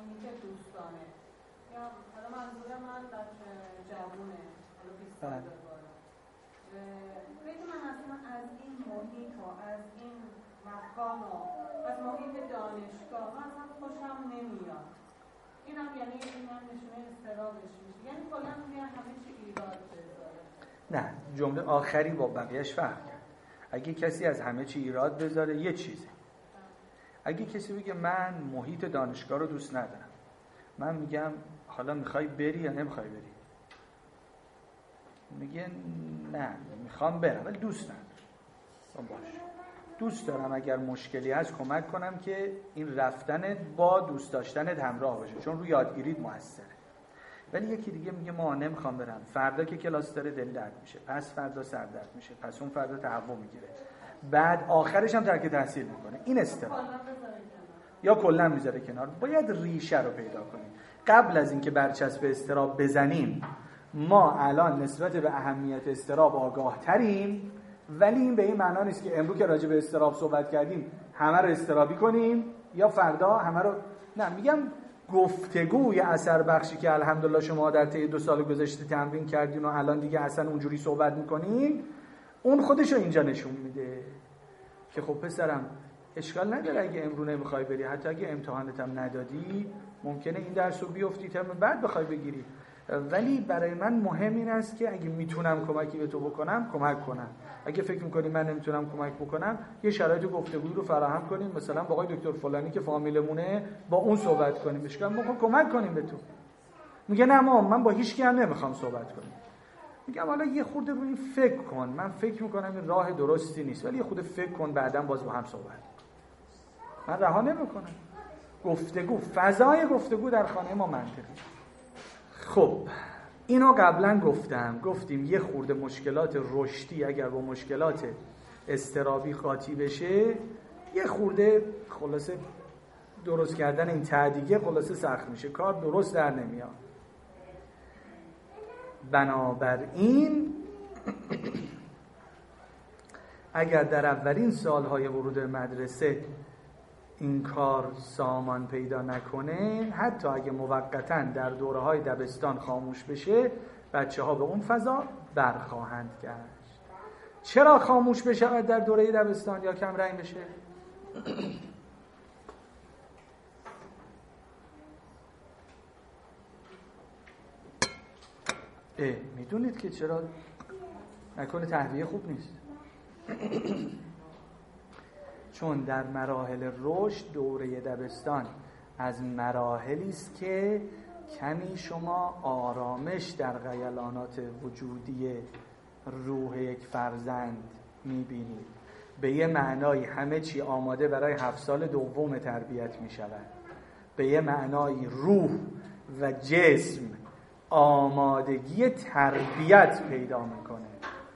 محیط دوستانه یا حالا منظور من بچه جوونه حالا 20 سال به بالا بدون اصلا از این محیط و از این مکان و از محیط دانشگاه من اصلا خوشم نمیاد. این هم یعنی این هم نشونه اضطرابش میشه، یعنی کلا میگه همه چی ایراد بذاره. نه، جمله آخری با بقیه‌اش فرق کرد. اگه کسی از همه چی ایراد بذاره یه چیزه. اگه کسی بگه من محیط دانشگاه رو دوست ندارم، من میگم حالا میخوای بری یا نمیخوای بری؟ میگه نه میخوام برم ولی دوست ندارم. باشه، دوست دارم اگر مشکلی هست کمک کنم که این رفتنت با دوست داشتنت همراه باشه، چون روی یادگیریت موثره. ولی یکی دیگه میگه ما نمیخوام برم، فردا که کلاس داره دل درد میشه، پس فردا سر درد میشه، پس اون فردا تهوع میگیره، بعد آخرش هم ترک تحصیل میکنه. این اضطراب یا کلا میذاره کنار. باید ریشه رو پیدا کنیم. قبل از اینکه برچسب اضطراب بزنیم، ما الان نسبت به اهمیت اضطراب آگاه تریم، ولی این به این معنا نیست که امروز که راجع به اضطراب صحبت کردیم همه رو اضطرابی کنیم یا فردا همه رو. نه، میگم گفتگوی اثر بخشی که الحمدلله شما در طی 2 سال گذشته تمرین کردین و الان دیگه اصلا اونجوری صحبت میکنین، اون خودش رو اینجا نشون میده که خب پسرم اشکال نداره اگه امروز نمیخوای بری، حتی اگه امتحانت هم ندادی ممکنه این درس رو بیفتی ترم بعد بخوای بگیری، ولی برای من مهم این است که اگه میتونم کمکی به تو بکنم کمک کنم. اگه فکر میکنی من نمیتونم کمک بکنم، یه شرایط گفتگویی رو فراهم کنیم، مثلا با آقای دکتر فلانی که فامیلمونه با اون صحبت کنیم، اشکال نداره کمک کنیم به تو. میگه نه مام من با هیچ کی هم نمیخوام صحبت کنم. میگم حالا یه خورده رو این فکر کن، من فکر میکنم این راه درستی نیست، ولی یه خورده فکر کن بعداً باز با هم صحبت. من رها نمیکنم. گفتگو، فضای گفتگو در خانه ما منطقی. خب اینو قبلا گفتیم یه خورده مشکلات رشدی اگر با مشکلات اضطرابی قاطی بشه، یه خورده خلاصه درست کردن این تعدیگه خلاصه سخت میشه، کار درست در نمیاد. بنابراین اگر در اولین سالهای ورود مدرسه این کار سامان پیدا نکنه، حتی اگه موقتاً در دوره‌های دبستان خاموش بشه، بچه‌ها به اون فضا برخواهند گشت. چرا خاموش بشه در دوره دبستان یا کم رنگ بشه؟ میدونید که چرا؟ نکنه تهویه خوب نیست. چون در مراحل رشد دوره دبستان از مراحلی است که کمی شما آرامش در غیلانات وجودی روح یک فرزند می‌بینید. به یه معنای همه چی آماده برای 7 سال دوم تربیت می‌شود. به یه معنای روح و جسم آمادگی تربیت پیدا می‌کنه.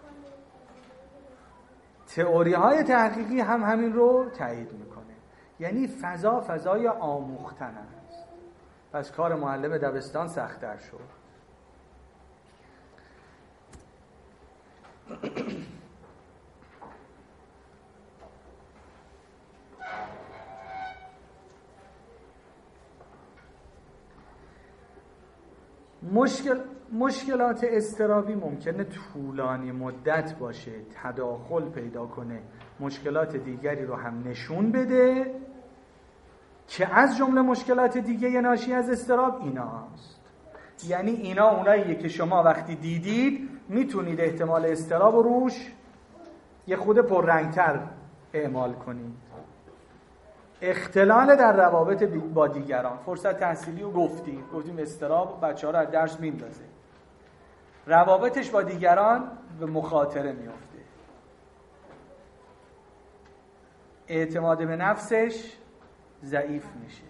تئوری‌های تحقیقی هم همین رو تایید میکنه. یعنی فضای آموختن است. پس کار معلم دبستان سخت‌تر شد. مشکلات اضطرابی ممکنه طولانی مدت باشه، تداخل پیدا کنه، مشکلات دیگری رو هم نشون بده که از جمله مشکلات دیگه ناشی از اضطراب ایناست. یعنی اینا اوناییه که شما وقتی دیدید میتونید احتمال اضطراب رو روش یه خود پررنگتر اعمال کنید. اختلال در روابط با دیگران، فرصت تحصیلی رو گفتیم اضطراب بچه‌ها رو از درس میندازه، روابطش با دیگران به مخاطره میفته، اعتماد به نفسش ضعیف میشه.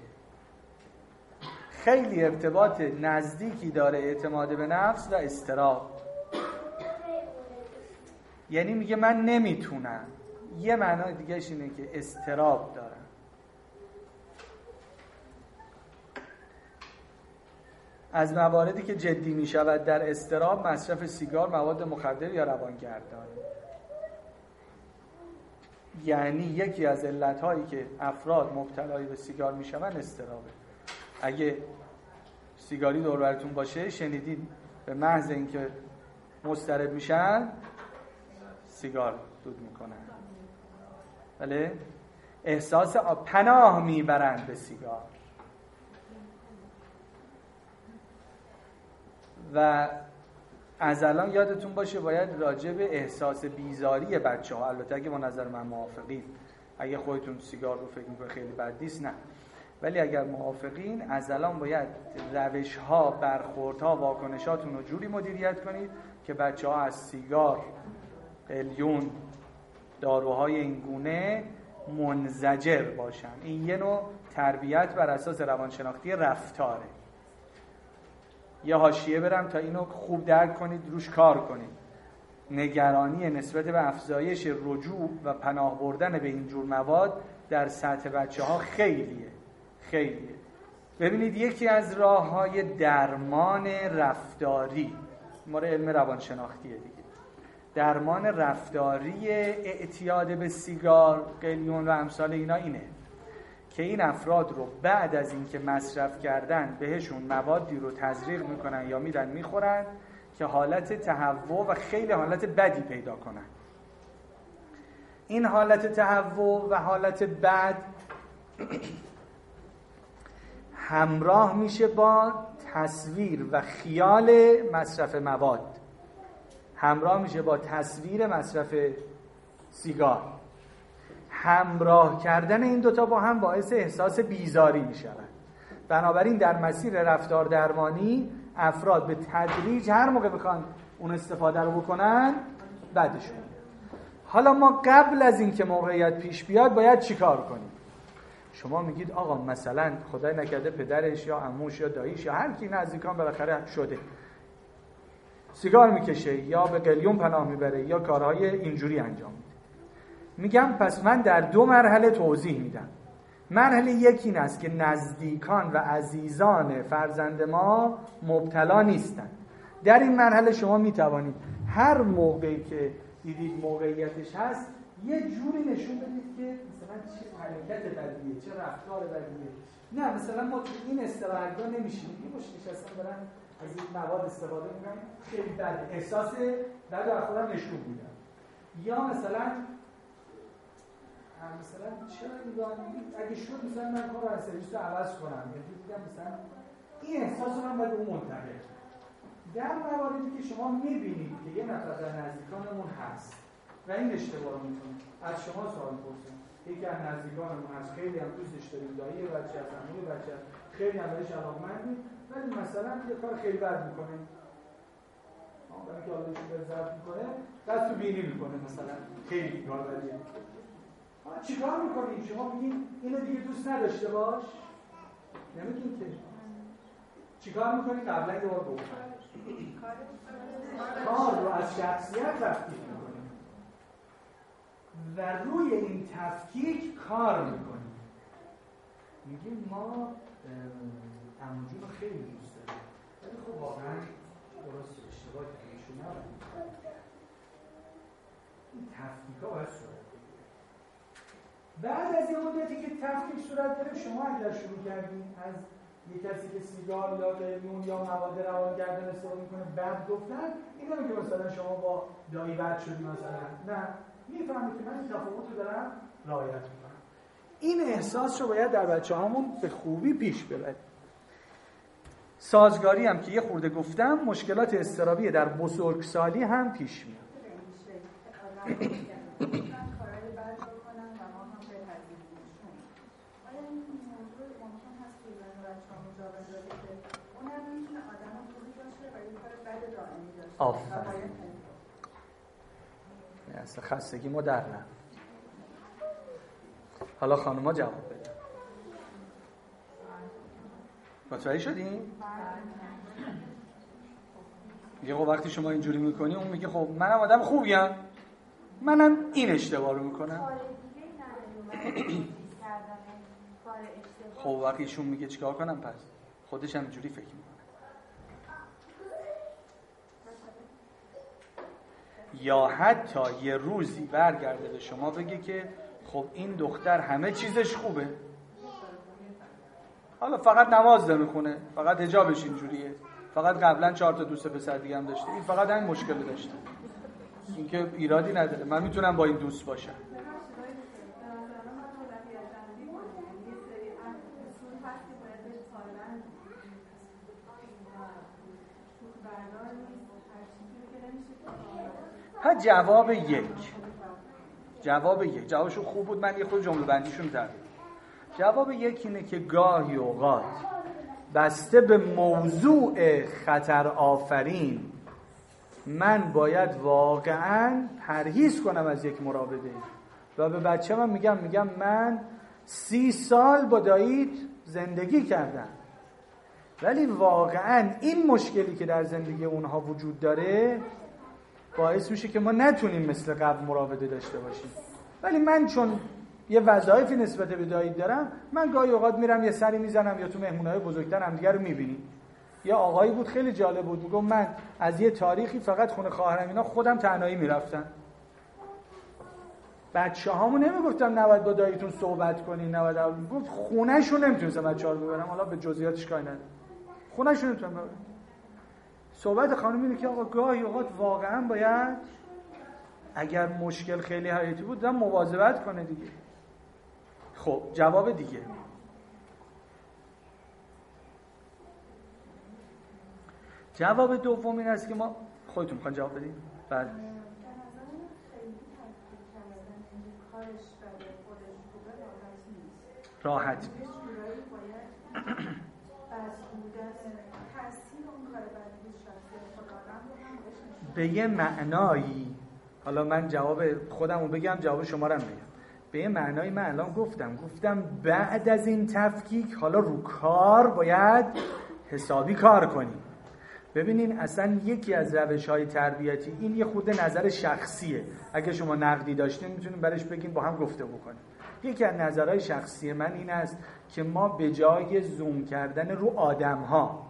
خیلی ارتباط نزدیکی داره اعتماد به نفس و اضطراب. یعنی میگه من نمیتونم. یه معنای دیگهش اینه که اضطراب دارم. از مواردی که جدی می شود در اضطراب مصرف سیگار، مواد مخدر یا روانگردان. یعنی یکی از علتهایی که افراد مبتلای به سیگار می شوند اضطرابه. اگه سیگاری دور براتون باشه شنیدید به محض اینکه مضطرب میشن سیگار دود میکنن، بله؟ احساس پناه میبرند به سیگار. و از الان یادتون باشه باید راجع به احساس بیزاری بچه‌ها، البته اگه با نظر من موافقین، اگه خودتون سیگار رو فکر میکنید خیلی بد نیست نه، ولی اگر موافقین از الان باید روش‌ها، برخوردها، واکنشاتون رو جوری مدیریت کنید که بچه‌ها از سیگار، قلیون، داروهای این گونه منزجر باشن. این یه نوع تربیت بر اساس روانشناختی رفتاره. یه حاشیه برم تا اینو خوب درک کنید، روش کار کنید. نگرانی نسبت به افزایش رجوع و پناه بردن به این جور مواد در سطح بچه‌ها خیلیه. ببینید یکی از راه‌های درمان رفتاری، مال علم روانشناختیه دیگه، درمان رفتاری اعتیاد به سیگار، قلیون و امثال اینا اینه که این افراد رو بعد از اینکه مصرف کردن بهشون موادی رو تزریق میکنن یا میدن میخورن که حالت تهوع و خیلی حالت بدی پیدا کنن. این حالت تهوع و حالت بد همراه میشه با تصویر و خیال مصرف مواد، همراه میشه با تصویر مصرف سیگار. همراه کردن این دوتا با هم باعث احساس بیزاری میشود. بنابراین در مسیر رفتار درمانی افراد به تدریج هر موقع بخوان اون استفاده رو بکنن بدشون. حالا ما قبل از اینکه موقعیت پیش بیاد باید چیکار کنیم؟ شما میگید آقا مثلا خدای نکرده پدرش یا عموش یا داییش یا هر کی نزدیکان بالاخره شده سیگار میکشه یا به قلیون پناه میبره یا کارهای اینجوری انجام میده. میگم پس من در 2 مرحله توضیح میدم. مرحله یکی این است که نزدیکان و عزیزان فرزند ما مبتلا نیستند. در این مرحله شما میتوانید هر موقعی که دیدید موقعیتش هست یه جوری نشون بدید که مثلا چه حرکت بدیه، چه رفتار بدیه. نه مثلا ما تو این استراحتگاه نمیشیم، این نشستن دارن از این مواد استفاده میکنن، خیلی بده، احساس بد و خودم نشون میدم. یا مثلا چرا اگه شد مثلا من کار از سرویس رو عوض کنم، یعنی دیدم مثلا این احساس رو من باید اون منتقل. در مواردی که شما میبینید که یه نفر در نزدیکانمون هست و این اشتباه رو میکنه، از شما سوال می‌پرسم، یکی از نزدیکانمون هست، خیلی هم دوستش داریم، دایی بچه هست، عموی بچه هست، خیلی هم بهش علاقه‌مندیم، ولی مثلا یه کار خیلی بد میکنه، برای که حالش رو ضبط میکنه، دست تو بینی میکنه، مثلا خیلی کار بدیه. چیکار میکنید؟ شما میگین اینو دیگه دوست نداشته باش؟ نمیگین که. چیکار میکنید؟ قبلا یه بار گفتم کار رو از شخصیت تفکیک میکنید و روی این تفکیک کار میکنید. میگیم ما عموجون رو خیلی دوست داریم، ولی خب واقعا درست اشتباه کردیشون نبودیم. این تفکیک ها باید صورت بگیره. بعد از یه مدتی که تفکیک صورت بگیره، شما اگر شروع کردین از یه کسی که سیگار یا قلیون یا مواد روانگردان استفاده میکنه بعد گفتن، این نمیگه مثلا شما با دایی بد شدی مثلا، نه، میفهمید که من این تفاوت رو دارم رعایت میکنم. این احساس رو باید در بچه‌هامون به خوبی پیش ببریم. سازگاری هم که یه خورده گفتم، مشکلات اضطرابی در بزرگسالی هم پیش میاد. آفرین. اصلا خستگی مدرن. حالا خانوما جواب بده. متوجه شدین؟ میگه خب وقتی شما اینجوری میکنی، اون میگه خب منم آدم خوبیم، منم این اشتباه رو میکنم. خب وقتی ایشون میگه چیکار کنم، پس خودش هم اینجوری فکر میکنه. یا حتی یه روزی برگرده به شما بگه که خب این دختر همه چیزش خوبه، حالا فقط نماز نمیخونه، فقط حجابش اینجوریه، فقط قبلا 4 تا دوست پسر دیگه هم داشته، این فقط همین مشکل داشته، اینکه ایرادی نداره، من میتونم با این دوست باشم. ها جوابشون خوب بود، من یه خود جمله بندیشون دارم. جواب یک اینه که گاهی اوقات بسته به موضوع خطر آفرین من باید واقعاً پرهیز کنم از یک مراوده و به بچه من میگم من 30 سال با داییت زندگی کردم، ولی واقعاً این مشکلی که در زندگی اونها وجود داره باعث میشه که ما نتونیم مثل قبل مراوده داشته باشیم، ولی من چون یه وظایفی نسبت به داییت دارم، من گاهی اوقات میرم یه سری میزنم یا تو مهمونهای بزرگتر همدیگه رو میبینیم. یه آقایی بود خیلی جالب بود، میگم من از یه تاریخی فقط خونه خواهرم اینا خودم تنهایی میرفتم، بچه‌هامو نمیگفتم نباید با داییتون صحبت کنین، نباید، گفت خونه‌شون نمیتونستم بچه‌ها رو ببرم، حالا به جزئیاتش کاری ندارم، خونه‌شون نمیتونم ببرم. صحبت خانم اینه که آقا گاهی اوقات واقعا باید اگر مشکل خیلی حیاتی بود دم مواظبت کنه دیگه. خب جواب دیگه، جواب دوم این است که ما خودتون میخوان جواب بدین؟ بله. راحت نیست. به یه معنایی، حالا من جواب خودم رو بگم جواب شما رو بگم، به یه معنایی من الان گفتم بعد از این تفکیک حالا رو کار باید حسابی کار کنیم. ببینین اصلا یکی از روش‌های تربیتی، این یه خود نظر شخصیه، اگه شما نقدی داشتین میتونیم برش بگیم با هم گفتگو کنیم. یکی از نظرهای شخصی من این است که ما به جای زوم کردن رو آدم‌ها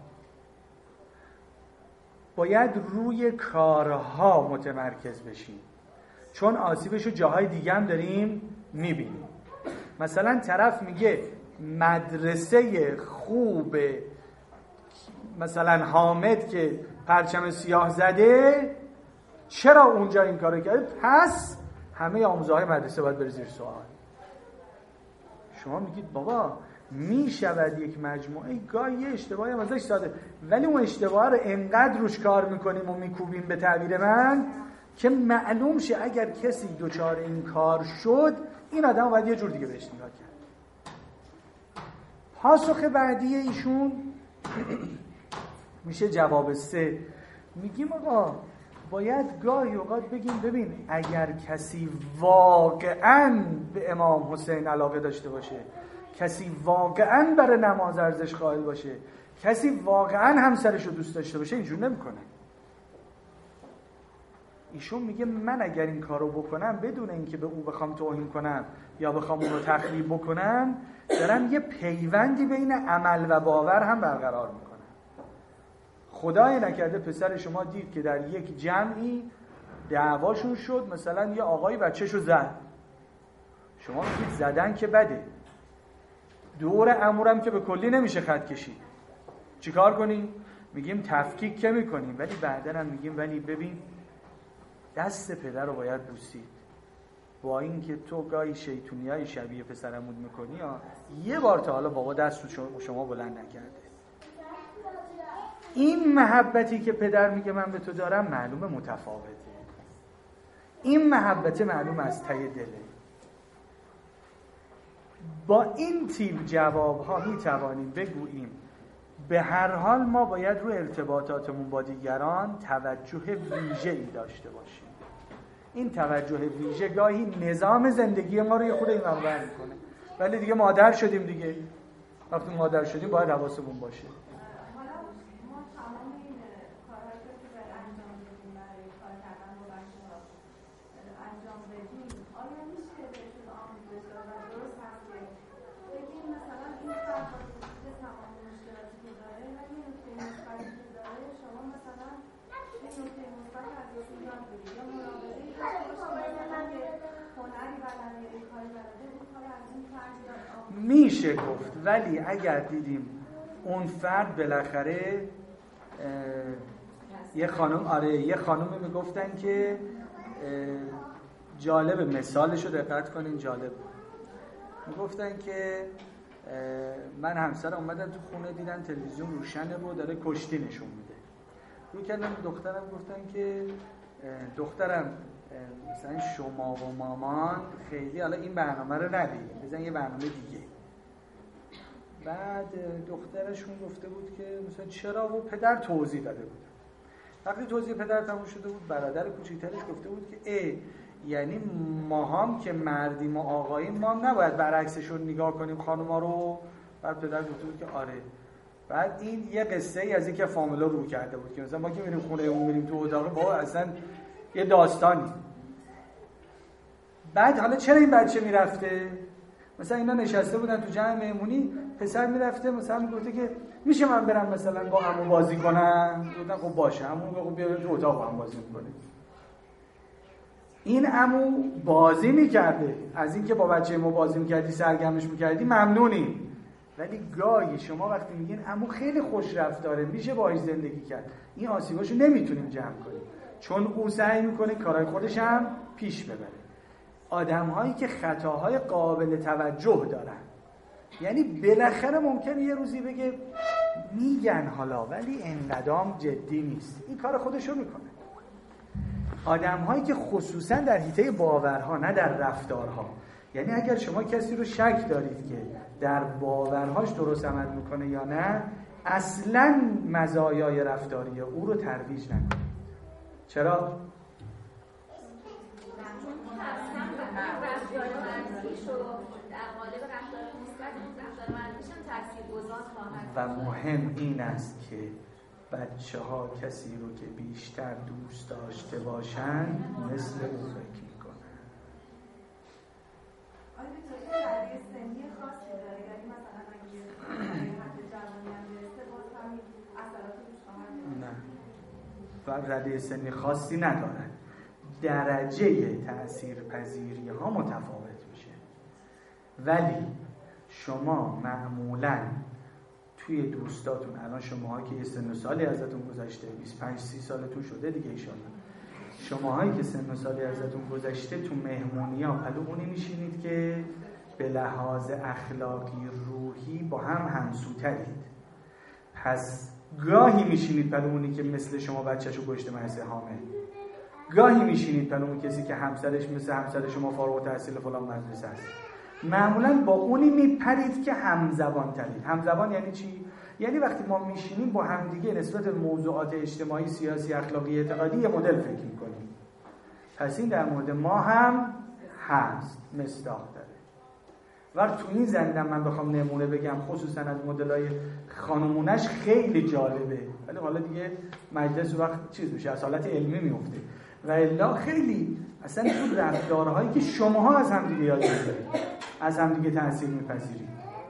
باید روی کارها متمرکز بشیم، چون آسیبش رو جاهای دیگه هم داریم میبینیم. مثلا طرف میگه مدرسه خوب مثلا حامد که پرچم سیاه زده چرا اونجا این کارو کرده، پس همه آموزه‌های مدرسه باید بره زیر سوال. شما میگید بابا میشود یک مجموعه گاهی یه اشتباهی هم ازش ساده، ولی اون اشتباه رو انقدر روش کار میکنیم و میکوبیم به تعبیر من که معلوم شه اگر کسی دوچار این کار شد این آدم باید یه جور دیگه بهش نگاه کرد. پاسخ بعدی ایشون میشه جواب 3. میگیم آقا باید گاهی اوقات بگیم ببین اگر کسی واقعاً به امام حسین علاقه داشته باشه، کسی واقعاً برای نماز ارزش قائل باشه، کسی واقعاً همسرش رو دوست داشته باشه، اینجور نمیکنه. ایشون میگه من اگر این کارو بکنم بدون اینکه به اون بخوام توهین کنم یا بخوام اون رو تخریب بکنم، دارم یه پیوندی بین عمل و باور هم برقرار میکنم. خدای نکرده پسر شما دید که در یک جمعی دعواشون شد، مثلا یه آقایی بچه‌شو زد، شما میگید زدن که بده، دور امورم که به کلی نمیشه خط کشید، چیکار کنیم؟ میگیم تفکیک که میکنیم، ولی بعدن هم میگیم ولی ببین دست پدر رو باید بوسید، با اینکه تو گاهی شیطونیای شبیه پسرمون میکنی یه بار تا حالا بابا دست رو شما بلند نکرده. این محبتی که پدر میگه من به تو دارم معلومه متفاوته، این محبت معلوم از ته دله. با این تیپ جواب ها میتوانیم بگوییم به هر حال ما باید روی ارتباطاتمون با دیگران توجه ویژه‌ای داشته باشیم. این توجه ویژه گاهی نظام زندگی ما رو یه خود این منور میکنه، ولی دیگه مادر شدیم دیگه، وقتی مادر شدیم باید حواسمون باشه. میشه گفت، ولی اگر دیدیم اون فرد بالاخره یه خانومی میگفتن که جالب، مثالشو دقت کنین، جالب میگفتن که من همسرم اومدن تو خونه دیدن تلویزیون روشنه و داره کشتی نشون میده. روی کردم دخترم گفتن که دخترم مثلا شما و مامان خیلی حالا این برنامه رو ندید، بزن یه برنامه دیگه. بعد دخترشون گفته بود که مثلا چرا، و پدر توضیح داده بود. وقتی توضیح پدر تموم شده بود، برادر کوچیکترش گفته بود که یعنی ماهام که مردیم و آقاییم، ما هم نباید برعکسشون نگاه کنیم خانوما رو. بعد پدر گفته بود که آره. بعد این یه قصه ای از اینکه فامیلا رو کرده بود که مثلا ما که میریم خونه اون، میریم تو اتاق با اصلا یه داستانی. بعد حالا چرا این بچه میرفته؟ مثلا اینا نشسته بودن تو جمع مهمونی، پسر میرفته مثلا میگفته که میشه من برم مثلا با عمو بازی کنم؟ گفتن خب باشه، عمو بگو بیا تو اتاق با هم بازی می‌کنیم. این عمو بازی میکرده، از اینکه با بچه ما بازی میکردی سرگرمش میکردی ممنونی، ولی گاهی شما وقتی میگین عمو خیلی خوش رفتاره میشه باهاش زندگی کرد، این آسیباشو نمیتونیم جمع کنیم، چون او سعی میکنه کارهای خودش هم پیش ببره. آدم‌هایی که خطاهای قابل توجه دارن، یعنی بالاخره ممکنه یه روزی بگه میگن حالا ولی انقدام جدی نیست، این کار خودشو میکنه. آدم‌هایی که خصوصا در حیطه باورها نه در رفتارها، یعنی اگر شما کسی رو شک دارید که در باورهاش درست عمل میکنه یا نه، اصلاً مزایای رفتاری او رو ترویج نکنید. چرا؟ و مهم این است که بچه‌ها کسی رو که بیشتر دوست داشته باشن مثل او فکر میکنن. آیا به طور رده سنی خاصی داره؟ یعنی مثلا اگه حد جوانی هم برسه باز همین اثرات روش خواهد؟ نه، رده سنی خاصی ندارن، درجه تأثیرپذیری ها متفاوت میشه، ولی شما معمولاً توی دوستاتون، الان شماهایی که یه سن و سالی ازتون گذشته، 25-30 سالتون شده دیگه ایشالله، شماهایی که سن و سالی ازتون گذشته تو مهمونی‌ها پلوونی میشینید که به لحاظ اخلاقی روحی با هم همسوترید. پس گاهی میشینید پلوونی که مثل شما بچه‌شو کشته مرسه هامه، گاهی میشینید پلوون کسی که همسرش مثل همسر شما فارغ التحصیل فلان مدرسه است. معمولاً با اونی میپرید که همزبان ترید. همزبان یعنی چی؟ یعنی وقتی ما میشینیم با همدیگه نسبت به موضوعات اجتماعی، سیاسی، اخلاقی، اعتقادی یه مدل فکر میکنیم. پس این در مورد ما هم هست، مصداق داره. وقتی تو این زمینه من بخوام نمونه بگم، خصوصا از مدلای خانمونش خیلی جالبه، ولی حالا دیگه مجلس وقت چیز میشه، از حالت علمی میفته و الا خیلی اصلا تو رفتارهایی که شماها از همدیگه یاد میگیرید، از همدیگه تاثیر میپذیرید.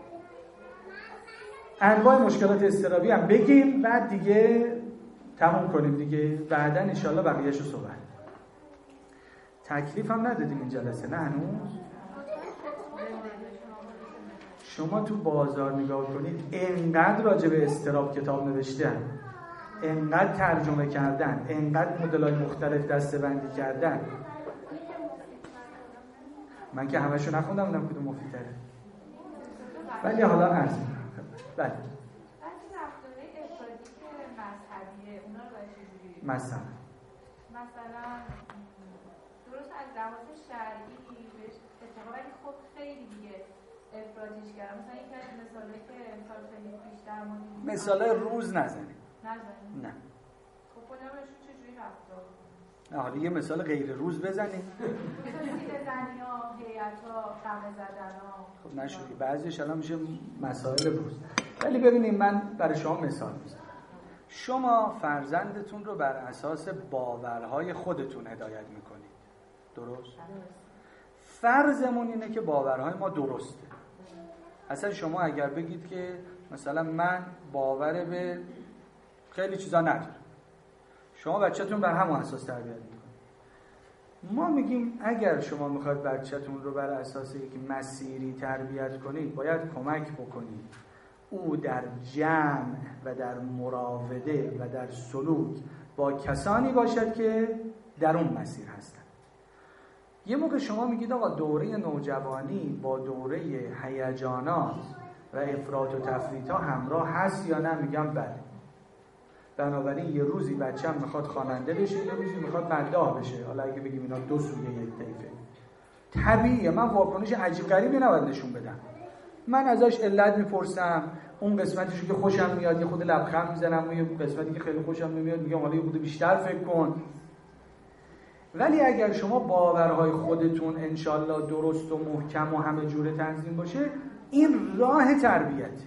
انواع مشکلات اضطرابی هم بگیم، بعد دیگه تموم کنیم دیگه، بعداً انشالله بقیه‌شو صحبت. تکلیف هم ندادیم این جلسه، نه هنوز؟ شما تو بازار نگاه کنید، انقدر راجع به اضطراب کتاب نوشتن، انقدر ترجمه کردن، انقدر مدل‌های مختلف دسته‌بندی کردن. من که همشو نخوندم، بودم کدوم مفیدتره، ولی حالا عرض می‌کنم. بله. از رفتارهای افرادی که مذهبیه، اونا رو باید چجوری؟ مثلا درست از لحاظ شرعی بهش اتفاقا، ولی خب خیلی دیگه افرادیش کردم. مثلا یکی از مثالایی که امسال خیلی بیشتر مونید، مثالای روز نزنید. نه. خب خودم بهشون چجوری رفتار؟ نه، حالا یه مثال غیر روز بزنید. مثلا سیل زنی‌ها، هیئت‌ها، قمه زدن‌ها. خب نشدی، بعضیش الان میشه مسائل روز. ولی ببینید من برای شما مثال میزنم. شما فرزندتون رو بر اساس باورهای خودتون هدایت میکنید، درست؟ فرضمون اینه که باورهای ما درسته. اصلا شما اگر بگید که مثلا من باور به خیلی چیزا ندارم، شما بچه‌تون بر همون اساس تربیت میکنید. ما میگیم اگر شما میخواید بچه‌تون رو بر اساس یک مسیری تربیت کنید باید کمک بکنید او در جمع و در مراوده و در سلوک با کسانی باشد که در اون مسیر هستن. یه موقع شما میگید آقا دوره نوجوانی با دوره هیجانات و افراط و تفریط ها همراه هست یا نه؟ میگم بله. بنابراین یه روزی بچه‌م میخواد خواننده بشه، یه روزی میخواد مداح بشه. حالا اگه بگیم اینا دو سوی یک طیفه، طبیعیه. من واکنش عجیب غریبی نباید نشون بدم. من ازش علت میپرسم، اون قسمتیشو که خوشم میاد یه خود لبخند میزنم، و یه قسمتی که خیلی خوشم نمیاد میگم حالا یه خود بیشتر فکر کن. ولی اگر شما باورهای خودتون انشالله درست و محکم و همه جوره تنظیم باشه، این راه تربیته.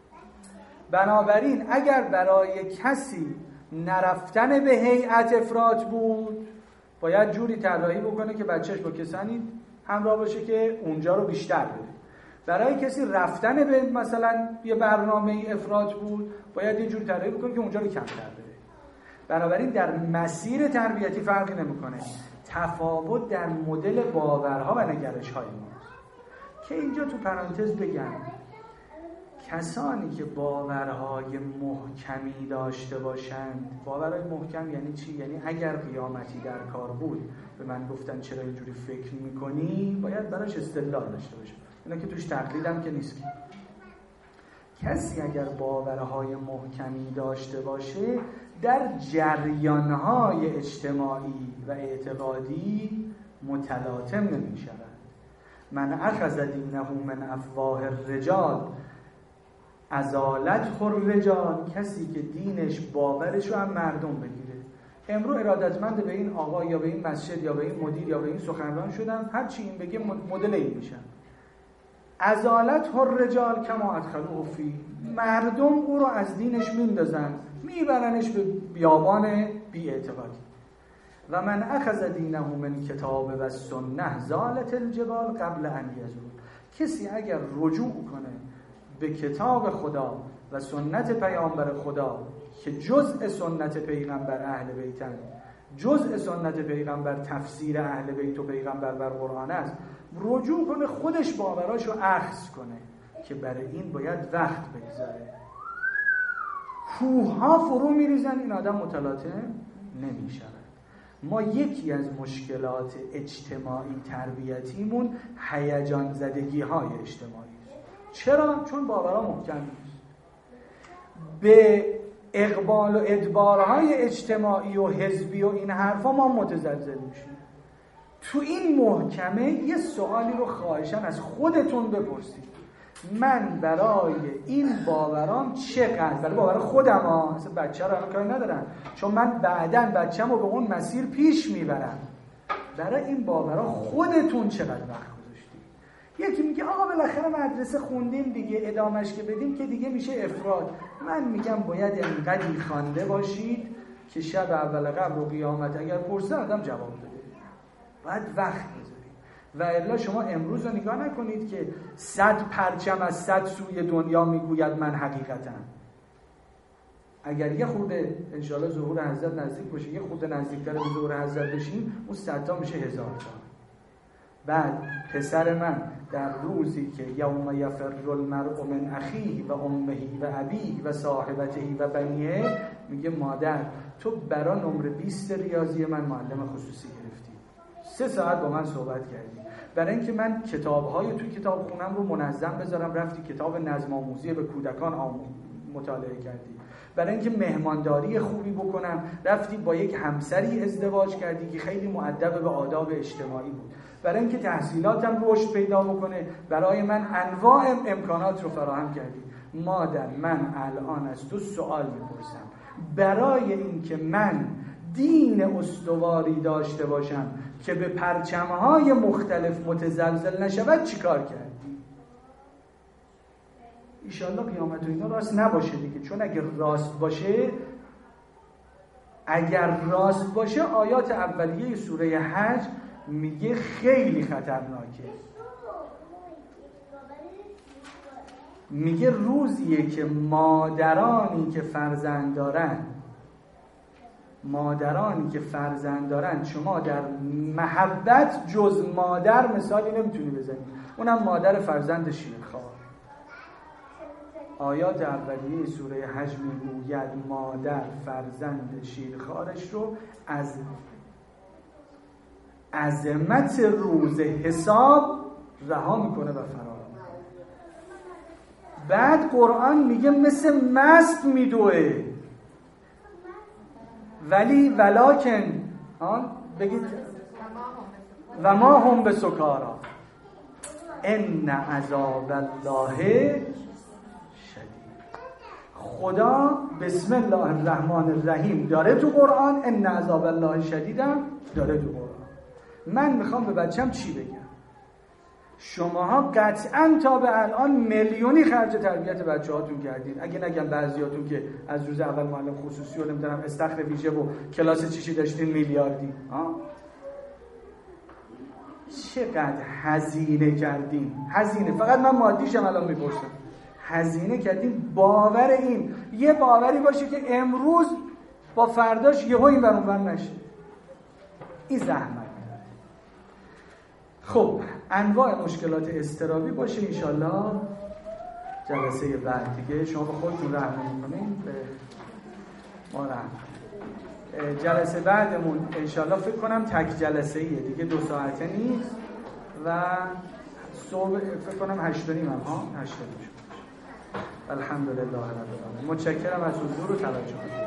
بنابراین اگر برای کسی نرفتن به هیئت افراط بود، باید جوری طراحی بکنه که بچهش با کسانی همراه باشه که اونجا رو بیشتر بده. برای کسی رفتن به مثلا یه برنامه افراط بود، باید یه جوری طراحی بکنه که اونجا رو کمتر بده. بنابراین در مسیر تربیتی فرقی نمیکنه. تفاوت در مدل باورها و نگرش‌های ماست. که اینجا تو پرانتز بگم کسانی که باورهای محکمی داشته باشند، باورهای محکم یعنی چی؟ یعنی اگر قیامتی در کار بود به من گفتن چرا اینجوری فکر میکنی، باید براش استدلال داشته باشه. اینا که توش تقلیدم که نیست. کسی اگر باورهای محکمی داشته باشه در جریانهای اجتماعی و اعتقادی متلاطم نمی شود. من اخذ دینه من افواه الرجال ازالته الرجال، کسی که دینش باورش رو هم مردم بگیره. امرو ارادتمند به این آقا یا به این مسجد یا به این مدیر یا به این سخنران شدم، هر چی این بگه مدل این میشن. ازالته الرجال کما ادخلوه فی، مردم او رو از دینش میندازن، میبرنش به بیابان بی‌اعتقادی. و من اخذ دینه من کتاب و سنه زالت الجبال قبل ان یزول، کسی اگر رجوع کنه به کتاب خدا و سنت پیامبر خدا که جزء سنت پیغمبر اهل بیتن، جزء سنت پیغمبر تفسیر اهل بیت و پیغمبر بر قرآن است، رجوع کنه خودش باوراشو اخذ کنه که برای این باید وقت بگذاره. کوه‌ها فرو میریزن، این آدم متلاطم نمیشود. ما یکی از مشکلات اجتماعی تربیتیمون هیجان زدگی های اجتماعی. چرا؟ چون باورها محکم نیست. به اقبال و ادبارهای اجتماعی و حزبی و این حرفا ما متزلزل میشیم. تو این محکمه یه سوالی رو خواهشاً از خودتون بپرسید. من برای این باورام چقدر، برای باور خودم ها، اصلا بچه رو کاری ندارم، چون من بعداً بچه‌م رو به اون مسیر پیش میبرم، برای این باورها خودتون چقدر وقت گذاشتید؟ یکی میگه آقا بالاخره مدرسه خوندیم دیگه، ادامش که بدیم که دیگه میشه افراد. من میگم باید انقدری خوانده باشید که شب اول قبر و قیامت اگر پرسه آدم جواب بده. باید وقت بذارید. و الا شما امروز رو نگاه نکنید که 100 پرچم از 100 سوی دنیا میگوید من حقیقتم. اگر یه خورده انشاءالله ظهور حضرت نزدیک باشه، یه خورده نزدیکتر به ظهور حضرت بشیم، اون 100 تا میشه 1000 تا. بعد پسر من در روزی که یوم یفر المرء من اخیه و امه و ابیه و صاحبته و بنیه، میگه مادر تو برا نمره 20 ریاضی من معلم خصوصی گرفتی، 3 ساعت با من صحبت کردی، برای اینکه من کتاب‌های توی کتاب خونم رو منظم بذارم رفتی کتاب نظم آموزی به کودکان مطالعه کردی، برای اینکه مهمانداری خوبی بکنم رفتی با یک همسری ازدواج کردی که خیلی مؤدب به آداب اجتماعی بود، برای اینکه تحصیلاتم رشد پیدا بکنه برای من انواع امکانات رو فراهم کردی. مادر من الان از تو سوال میپرسم، برای اینکه من دین استواری داشته باشم که به پرچم‌های مختلف متزلزل نشود چی کار کردی؟ ایشالله قیامت و اینا راست نباشه دیگه، چون اگر راست باشه آیات اولیه سوره حج میگه خیلی خطرناکه. میگه روزیه که مادرانی که فرزند دارن مادرانی که فرزند دارن شما در محبت جز مادر مثالی نمیتونی بزنی، اونم مادر فرزند شیرخوار. آیات اولیه سوره حج میگوید مادر فرزند شیرخوارش رو از عظمت روز حساب رها میکنه و فرار. بعد قرآن میگه مثل مست میدوه، ولی ولکن بگید و ما هم به سکارا ان عذاب الله شدید. خدا بسم الله الرحمن الرحیم داره تو قرآن، ان عذاب الله شدیدم داره تو قرآن. من میخوام به بچم چی بگم؟ شماها قطعاً تا به الان میلیونی خرج تربیت بچه‌هاتون کردین، اگه نگم بعضیاتون که از روز اول معلم خصوصی و نمیدونم استخر ویژه و کلاس چیشی داشتین میلیاردی. چقدر هزینه کردین؟ هزینه فقط من مادیشم الان میپرسم. هزینه کردین. باور این یه باوری باشه که امروز با فرداش یهو این ور اون ور نشه. این زحمت. خب انواع مشکلات اضطرابی باشه انشالله جلسه بعد دیگه شما به خودتون رحم میکنین، به ما رحم. جلسه بعدمون انشالله فکر کنم تک جلسه ایه دیگه، 2 ساعته نیست و صبح فکر کنم 8:30 هم 8:30. الحمدلله رب العالمین. متشکرم از حضور و توجه.